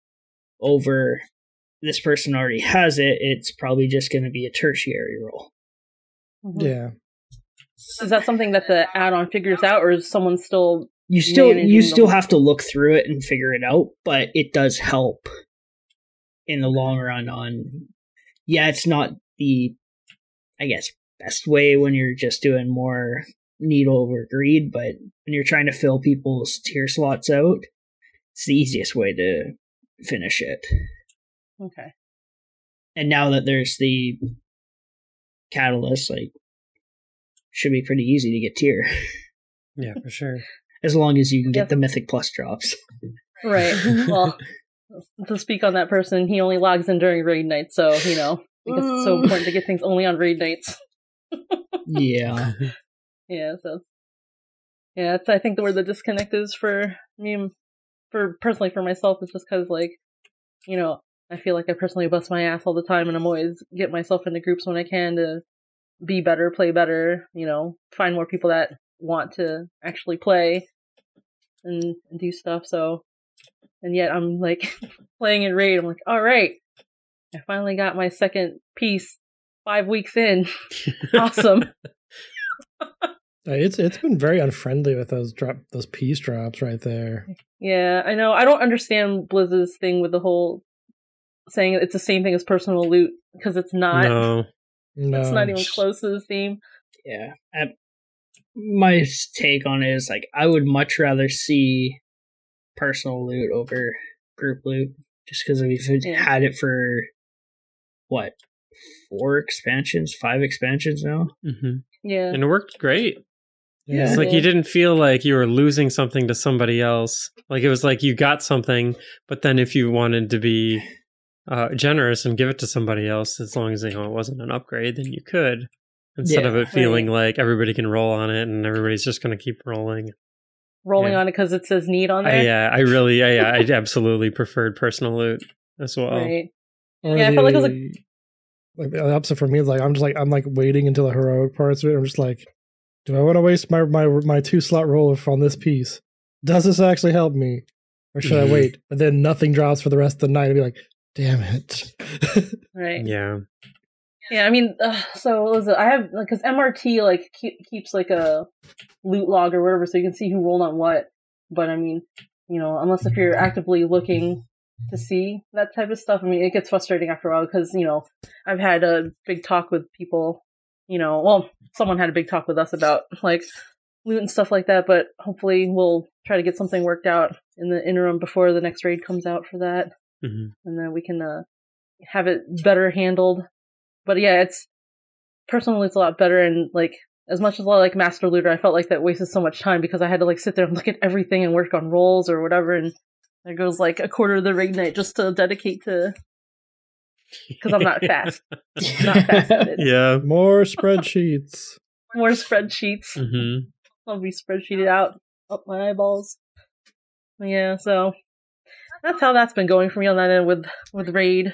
S5: over this person already has it, it's probably just going to be a tertiary roll.
S2: Mm-hmm.
S4: Yeah.
S2: Is that something that the add-on figures out, or is someone still...
S5: You still have to look through it and figure it out, but it does help in the long run on... Yeah, it's not the, I guess, best way when you're just doing more need over greed, but when you're trying to fill people's tier slots out, it's the easiest way to finish it.
S2: Okay.
S5: And now that there's the catalyst, like, should be pretty easy to get tier.
S3: Yeah, for sure.
S5: As long as you can get the Mythic Plus drops.
S2: Right. Well, to speak on that person, he only logs in during raid nights, so, you know, because it's so important to get things only on raid nights.
S5: Yeah.
S2: Yeah, so... Yeah, it's, I think, where the disconnect is for me, personally for myself, is just because, like, you know, I feel like I personally bust my ass all the time, and I'm always get myself into groups when I can to be better, play better, you know, find more people that want to actually play and do stuff, so... And yet I'm, like, playing in raid, I'm like, alright, I finally got my second piece 5 weeks in. Awesome.
S4: It's been very unfriendly with those piece drops right there.
S2: Yeah, I know. I don't understand Blizz's thing with the whole saying it's the same thing as personal loot, because it's not.
S3: No.
S2: It's not even close to the same.
S5: Yeah. My take on it is, like, I would much rather see personal loot over group loot, just because we've had it for, what, 5 expansions now?
S3: Mm-hmm.
S2: Yeah.
S3: And it worked great.
S4: Yeah.
S3: It's like you didn't feel like you were losing something to somebody else. Like, it was like you got something, but then if you wanted to be generous and give it to somebody else, as long as, you know, it wasn't an upgrade, then you could. Instead of it feeling like everybody can roll on it and everybody's just going to keep rolling.
S2: On it because it says need on there?
S3: I absolutely preferred personal loot as well.
S2: Right.
S4: Or
S2: I felt like it was
S4: like the opposite for me is like I'm waiting until the heroic parts of it. I'm just like, do I want to waste my 2 slot roll on this piece? Does this actually help me? Or should I wait? But then nothing drops for the rest of the night. I'd be like, damn it.
S2: Right.
S3: Yeah.
S2: Yeah, I mean, so what was it? I have, because MRT, like, keeps, like, a loot log or whatever, so you can see who rolled on what. But, I mean, you know, unless if you're actively looking to see that type of stuff, I mean, it gets frustrating after a while, because, you know, I've had a big talk with people, you know, well, someone had a big talk with us about, like, loot and stuff like that, but hopefully we'll try to get something worked out in the interim before the next raid comes out for that.
S3: Mm-hmm.
S2: And then we can have it better handled. But yeah, it's personally it's a lot better, and like as much as I like Master Looter, I felt like that wasted so much time because I had to like sit there and look at everything and work on rolls or whatever, and there goes like a quarter of the raid night just to dedicate to, because I'm not fast. Not fast at it.
S3: Yeah.
S4: More spreadsheets.
S2: More spreadsheets.
S3: Mm-hmm.
S2: I'll be spreadsheeted out up my eyeballs. Yeah, so that's how that's been going for me on that end with raid.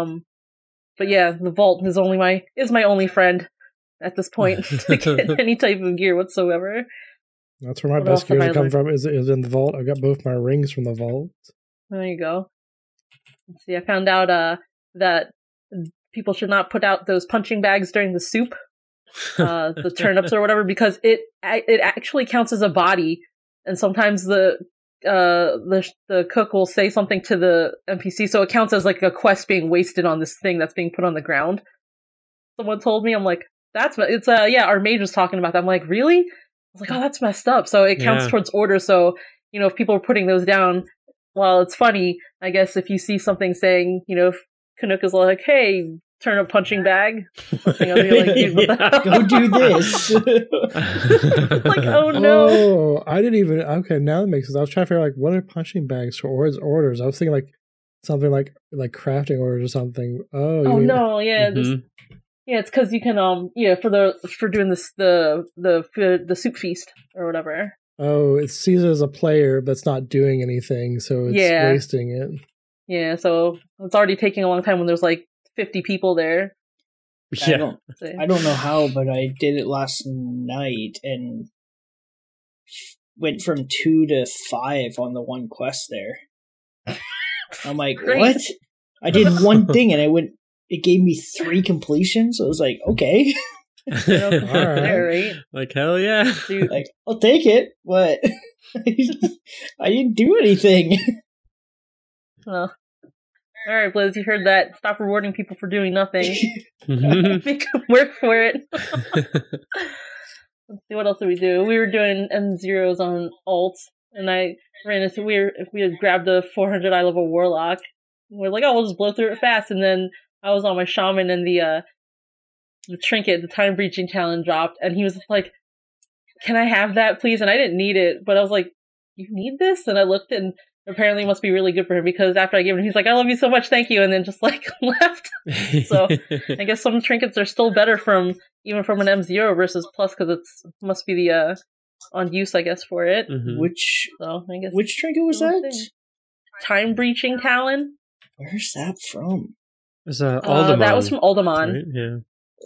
S2: But yeah, the vault is my only friend at this point to get any type of gear whatsoever.
S4: That's where my
S2: What else
S4: best gears
S2: have I
S4: have come
S2: learned?
S4: from. Is in the vault. I got both my rings from the vault.
S2: There you go. Let's see, I found out that people should not put out those punching bags during the soup, the turnips or whatever, because it actually counts as a body, and sometimes the cook will say something to the NPC, so it counts as like a quest being wasted on this thing that's being put on the ground. Someone told me, I'm like, our mage was talking about that. I'm like, really? I was like, oh, that's messed up. So it counts towards order. So, if people are putting those down, well, it's funny, I guess, if you see something saying, if Canuck is like, hey, turn a punching bag, something, I'll be like, dude, what the hell?
S5: Go do this.
S2: Like, oh no.
S4: Oh, I didn't even. Okay, now that makes sense. I was trying to figure out, like, what are punching bags for orders? I was thinking like something like crafting orders or something. Oh, you mean,
S2: No, yeah, it's because you can for doing this the soup feast or whatever.
S4: Oh, it sees it as a player that's not doing anything, so it's wasting it.
S2: Yeah, so it's already taking a long time when there's like 50 people there.
S3: Yeah.
S5: I don't know how, but I did it last night and went from 2 to 5 on the one quest there. I'm like,
S2: Great.
S5: what? I did one thing and it gave me 3 completions. So I was like, okay.
S2: Right.
S3: Like, hell yeah.
S2: Dude.
S5: Like, I'll take it, but I didn't do anything.
S2: Well, all right, Blizz, you heard that. Stop rewarding people for doing nothing. Make them work for it. Let's see, what else did we do? We were doing M0s on alts, and I ran into we had grabbed a 400 eye level warlock. We're like, oh, we'll just blow through it fast, and then I was on my shaman, and the trinket, the time breaching challenge dropped, and he was like, can I have that, please? And I didn't need it, but I was like, you need this? And I looked, and apparently it must be really good for him, because after I gave him, he's like, I love you so much, thank you, and then just like left. So I guess some trinkets are still better even from an M0 versus plus, because it's must be the on use, I guess, for it.
S3: Mhm.
S5: Which trinket was
S2: Little
S5: that?
S2: thing. Time breaching talon.
S5: Where's that from?
S3: It was Alderman.
S2: That was from Alderman.
S3: Right? Yeah.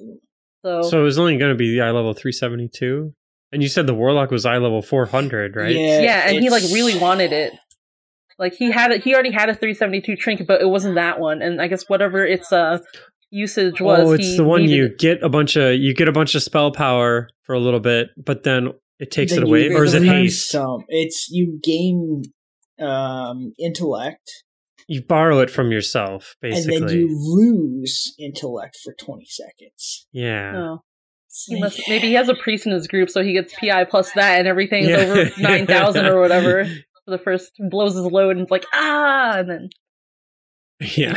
S2: So
S3: it was only going to be the eye level 372. And you said the warlock was eye level 400, right?
S2: Yeah, and he like really wanted it. Like he already had a 372 trinket, but it wasn't that one. And I guess whatever its usage was.
S3: Oh, it's the one you get a bunch of spell power for a little bit, but then it takes it away, or is it haste?
S5: It's you gain intellect.
S3: You borrow it from yourself, basically.
S5: And then you lose intellect for 20 seconds.
S3: Yeah.
S2: Oh. Maybe he has a priest in his group, so he gets PI plus that, and everything's over 9,000 or whatever. For the first, blows his load, and it's like, and then
S3: yeah.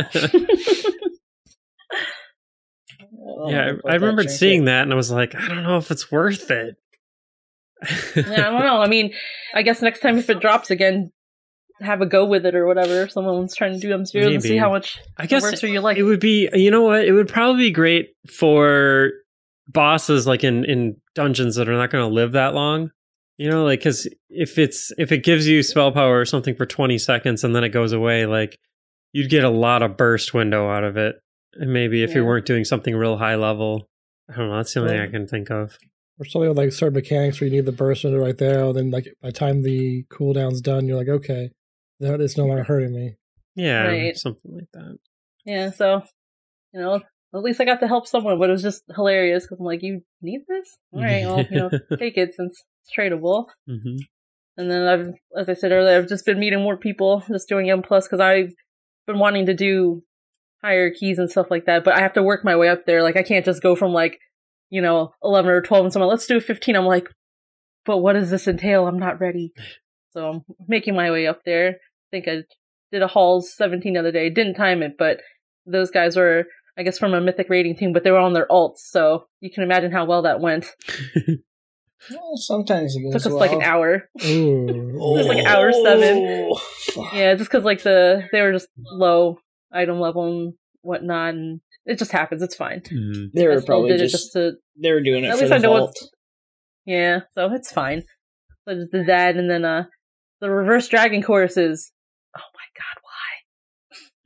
S3: Yeah, I remembered seeing that, and I was like, I don't know if it's worth it.
S2: Yeah, I don't know. I mean, I guess next time if it drops again, have a go with it or whatever. If someone's trying to do M0 and see how much anniversary you like.
S3: It would be, you know what? It would probably be great for bosses like in dungeons that are not going to live that long. You know, like, because if it gives you spell power or something for 20 seconds and then it goes away, like, you'd get a lot of burst window out of it. And maybe if you weren't doing something real high level, I don't know. That's the only thing I can think of.
S4: Or something with like certain mechanics where you need the burst window right there. And then, like, by the time the cooldown's done, you're like, okay, it's no longer hurting me.
S3: Yeah, something like that.
S2: Yeah, so, at least I got to help someone, but it was just hilarious because I'm like, you need this? All right, well, take it since it's tradable.
S3: Mm-hmm.
S2: And then as I said earlier, I've just been meeting more people, just doing M+, because I've been wanting to do higher keys and stuff like that, but I have to work my way up there. Like, I can't just go from 11 or 12 and someone, let's do 15. I'm like, but what does this entail? I'm not ready. So I'm making my way up there. I think I did a Halls 17 the other day. Didn't time it, but those guys were, I guess, from a Mythic rating team, but they were on their alts, so you can imagine how well that went.
S5: Well, sometimes it goes
S2: took us like an hour.
S4: Ooh.
S2: It was like hour 7. Yeah, just because they were just low item level and whatnot, and it just happens. It's fine.
S3: Mm-hmm.
S5: They were probably they were doing it for the vault.
S2: Yeah, so it's fine. So I just did that, and then the reverse dragon choruses. Oh my god,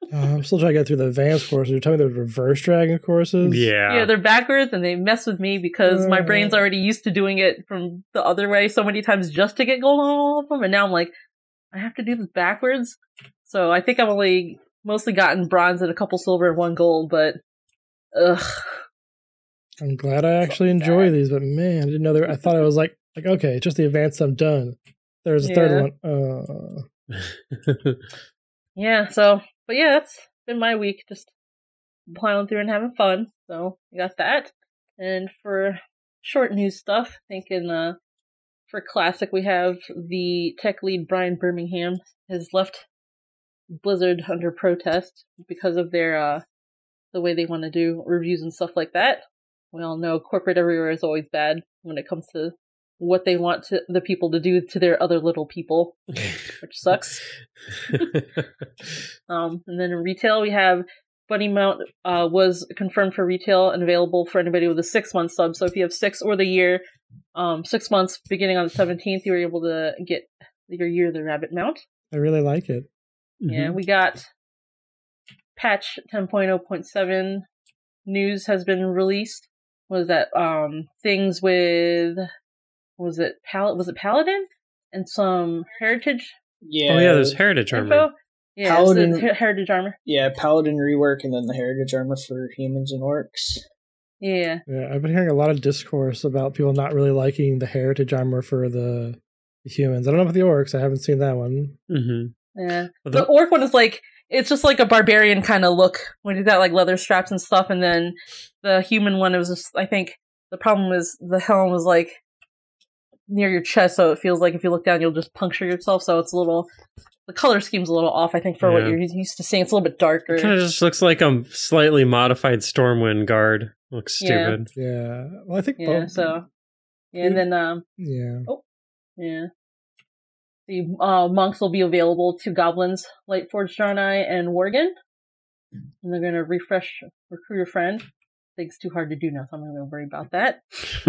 S4: I'm still trying to get through the advanced courses. You're telling me the reverse dragon courses?
S2: Yeah, they're backwards, and they mess with me because my brain's already used to doing it from the other way so many times just to get gold on all of them, and now I'm like, I have to do this backwards. So I think I've only mostly gotten bronze and a couple silver and 1 gold, but ugh.
S4: I'm glad I actually enjoy these, but man, I didn't know I thought it was like okay, just the advanced I'm done. There's a third one.
S2: Yeah, so, but yeah, that's been my week, just plowing through and having fun. So, we got that. And for short news stuff, thinking for Classic, we have the tech lead Brian Birmingham has left Blizzard under protest because of their the way they want to do reviews and stuff like that. We all know corporate everywhere is always bad when it comes to what they want the people to do to their other little people, which sucks. And then in retail, we have Bunny Mount was confirmed for retail and available for anybody with a 6-month sub. So if you have 6 or the year, 6 months beginning on the 17th, you were able to get your Year of the Rabbit mount.
S4: I really like it.
S2: Yeah, we got patch 10.0.7 news has been released. What was that? Things with was it Paladin and some Heritage?
S5: Yeah.
S3: Oh yeah, there's Heritage armor.
S2: Info? Yeah,
S5: Paladin,
S2: so Heritage armor.
S5: Yeah, Paladin rework and then the Heritage armor for humans and orcs.
S2: Yeah.
S4: Yeah, I've been hearing a lot of discourse about people not really liking the Heritage armor for the humans. I don't know about the orcs. I haven't seen that one.
S3: Mm-hmm.
S2: Yeah. The orc one is like, it's just like a barbarian kind of look when you got like leather straps and stuff, and then the human one, it was just, I think the problem was the helm was like near your chest, so it feels like if you look down you'll just puncture yourself, so it's a little, the color scheme's a little off, I think, for what you're used to seeing. It's a little bit darker.
S3: It kind of just looks like a slightly modified Stormwind guard. Looks stupid.
S4: Yeah. Well, I think
S2: and then the monks will be available to goblins, Lightforged Draenei, and Worgen. And they're going to recruit your friend. I think it's too hard to do now, so I'm not going to worry about that.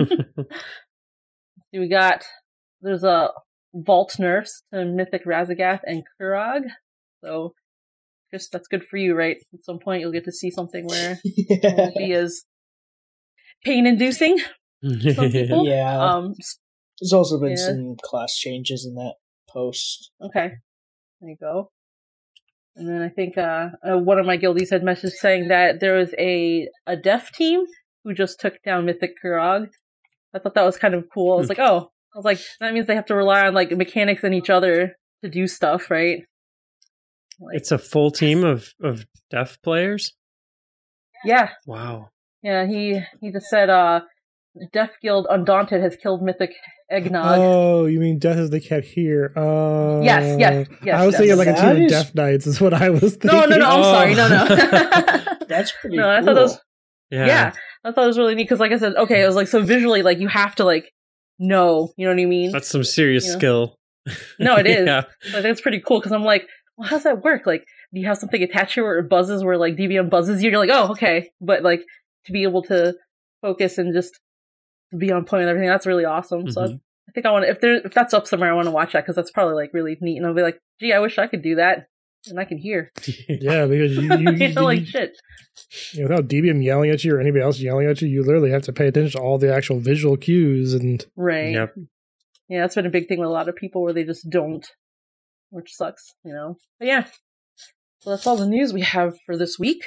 S2: There's a vault nerfs to Mythic Razagath and Kurog. So, Chris, that's good for you, right? At some point you'll get to see something where it won't be as pain-inducing. Some people.
S5: Yeah. There's also been some class changes in that post.
S2: Okay. There you go. And then I think one of my guildies had messaged saying that there was a deaf team who just took down Mythic Kurog. I thought that was kind of cool. I was like, that means they have to rely on like mechanics and each other to do stuff, right? Like,
S3: it's a full team of deaf players?
S2: Yeah.
S3: Wow.
S2: Yeah, he just said Deaf Guild Undaunted has killed Mythic Eggnog.
S4: Oh, you mean Death as they can't hear.
S2: Yes.
S4: I was thinking like a team of Deaf Knights is what I was thinking.
S2: No, I'm sorry. No.
S5: That's pretty cool.
S2: I thought that was, yeah, I thought it was really neat because, like I said, okay, it was like, so visually, like, you have to, like, know, you know what I mean?
S3: That's some serious skill.
S2: No, it is.
S3: Yeah.
S2: I think it's pretty cool because I'm like, well, how's that work? Like, do you have something attached to you where it buzzes, where, like, DBM buzzes you? You're like, oh, okay. But, like, to be able to focus and just be on point and everything, that's really awesome. Mm-hmm. So I think I want to, if that's up somewhere, I want to watch that because that's probably, like, really neat. And I'll be like, gee, I wish I could do that. And I can hear.
S4: Yeah, because you
S2: like shit.
S4: Without DBM yelling at you or anybody else yelling at you, you literally have to pay attention to all the actual visual cues and
S2: right.
S3: Yep.
S2: Yeah, that's been a big thing with a lot of people where they just don't, which sucks, you know. But yeah, so that's all the news we have for this week.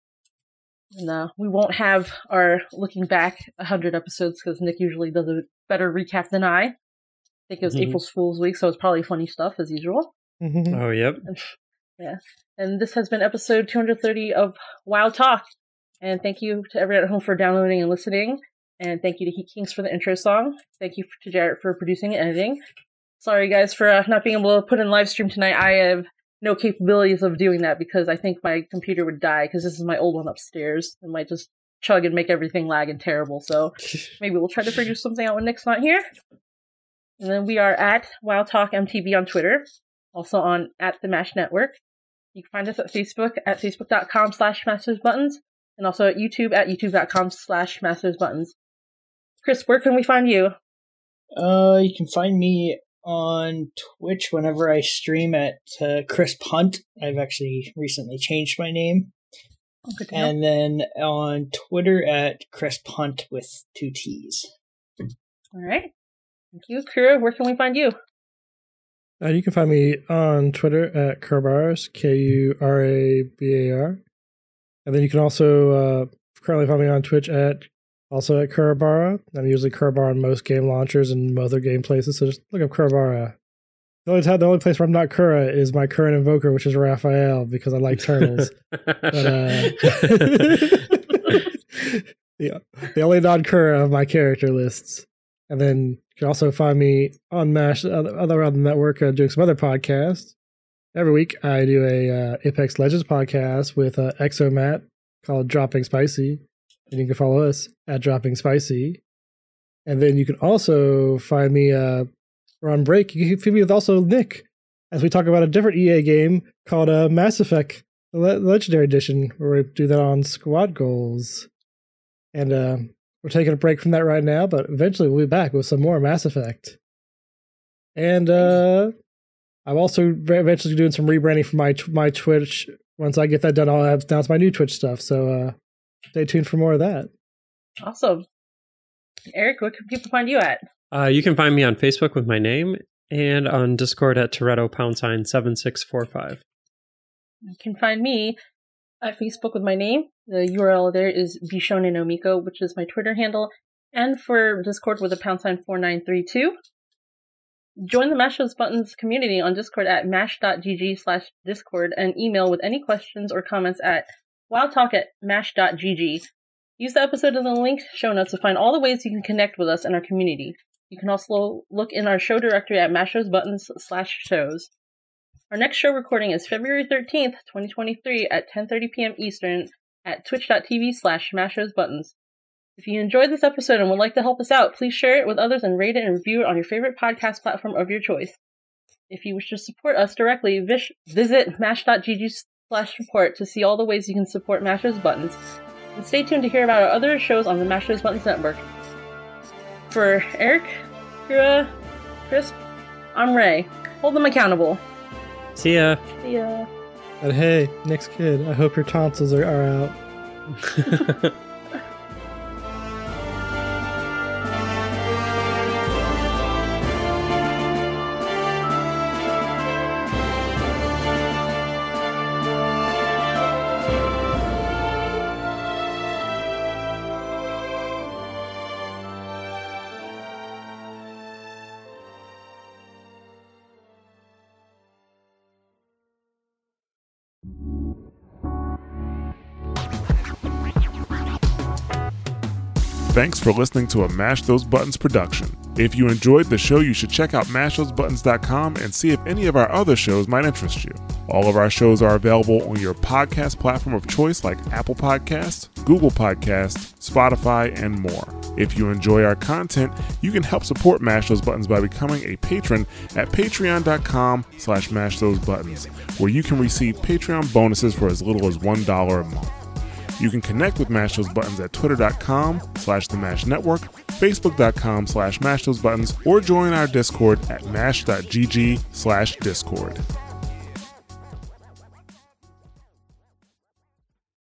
S2: And we won't have our looking back 100 episodes because Nick usually does a better recap than I. I think it was April's Fool's Week, so it's probably funny stuff as usual.
S3: Oh, yep.
S2: Yeah. And this has been episode 230 of Wild Talk. And thank you to everyone at home for downloading and listening. And thank you to Heat Kings for the intro song. Thank you to Jarrett for producing and editing. Sorry, guys, for not being able to put in live stream tonight. I have no capabilities of doing that because I think my computer would die because this is my old one upstairs. It might just chug and make everything lag and terrible. So maybe we'll try to figure something out when Nick's not here. And then we are at Wild Talk MTV on Twitter. Also on at the MASH Network. You can find us at Facebook at facebook.com/mastersbuttons and also at YouTube at youtube.com/mastersbuttons. Chris, where can we find you?
S5: You can find me on Twitch whenever I stream at Crisp Hunt. I've actually recently changed my name.
S2: Oh, good to know.
S5: And then on Twitter at Crisp Hunt with 2 T's.
S2: All right. Thank you. Kira, where can we find you?
S4: You can find me on Twitter at Kurabar, Kurabar. And then you can also currently find me on Twitch at Kurabara. I'm usually Kurabara on most game launchers and other game places, so just look up Kurabara. The only place where I'm not Kura is my current invoker, which is Raphael, because I like turtles. But, the only non-Kura of my character lists. And then you can also find me on MASH, other network, doing some other podcasts. Every week I do a Apex Legends podcast with Exomat called Dropping Spicy. And you can follow us at Dropping Spicy. And then you can also find me, we're on break. You can find me with also Nick as we talk about a different EA game called Mass Effect, the Legendary Edition, where we do that on Squad Goals. And we're taking a break from that right now, but eventually we'll be back with some more Mass Effect. And I'm also eventually doing some rebranding for my Twitch. Once I get that done, I'll announce my new Twitch stuff. So stay tuned for more of that.
S2: Awesome. Eric, what can people find you at?
S3: You can find me on Facebook with my name and on Discord at Toretto #7645.
S2: You can find me at Facebook with my name. The URL there is Bishonen Omiko, which is my Twitter handle, and for Discord with a #4932. Join the Mash Those Buttons community on Discord at mash.gg/discord and email with any questions or comments at wildtalk@mash.gg. Use the episode in the link show notes to find all the ways you can connect with us and our community. You can also look in our show directory at mashthosebuttons/shows. Our next show recording is February 13th, 2023 at 10:30 p.m. Eastern at twitch.tv/mashthosebuttons. If you enjoyed this episode and would like to help us out, please share it with others and rate it and review it on your favorite podcast platform of your choice. If you wish to support us directly, visit mash.gg/support to see all the ways you can support Mash Those Buttons. And stay tuned to hear about our other shows on the Mash Those Buttons network. For Eric, Kira, Chris, I'm Ray. Hold them accountable.
S3: See ya.
S2: See ya.
S4: And hey, next kid, I hope your tonsils are out.
S1: Thanks for listening to a Mash Those Buttons production. If you enjoyed the show, you should check out mashthosebuttons.com and see if any of our other shows might interest you. All of our shows are available on your podcast platform of choice like Apple Podcasts, Google Podcasts, Spotify, and more. If you enjoy our content, you can help support Mash Those Buttons by becoming a patron at patreon.com/mashthosebuttons, where you can receive Patreon bonuses for as little as $1 a month. You can connect with Mash Those Buttons at twitter.com/TheMashNetwork, facebook.com/MashThoseButtons, or join our Discord at mash.gg/discord.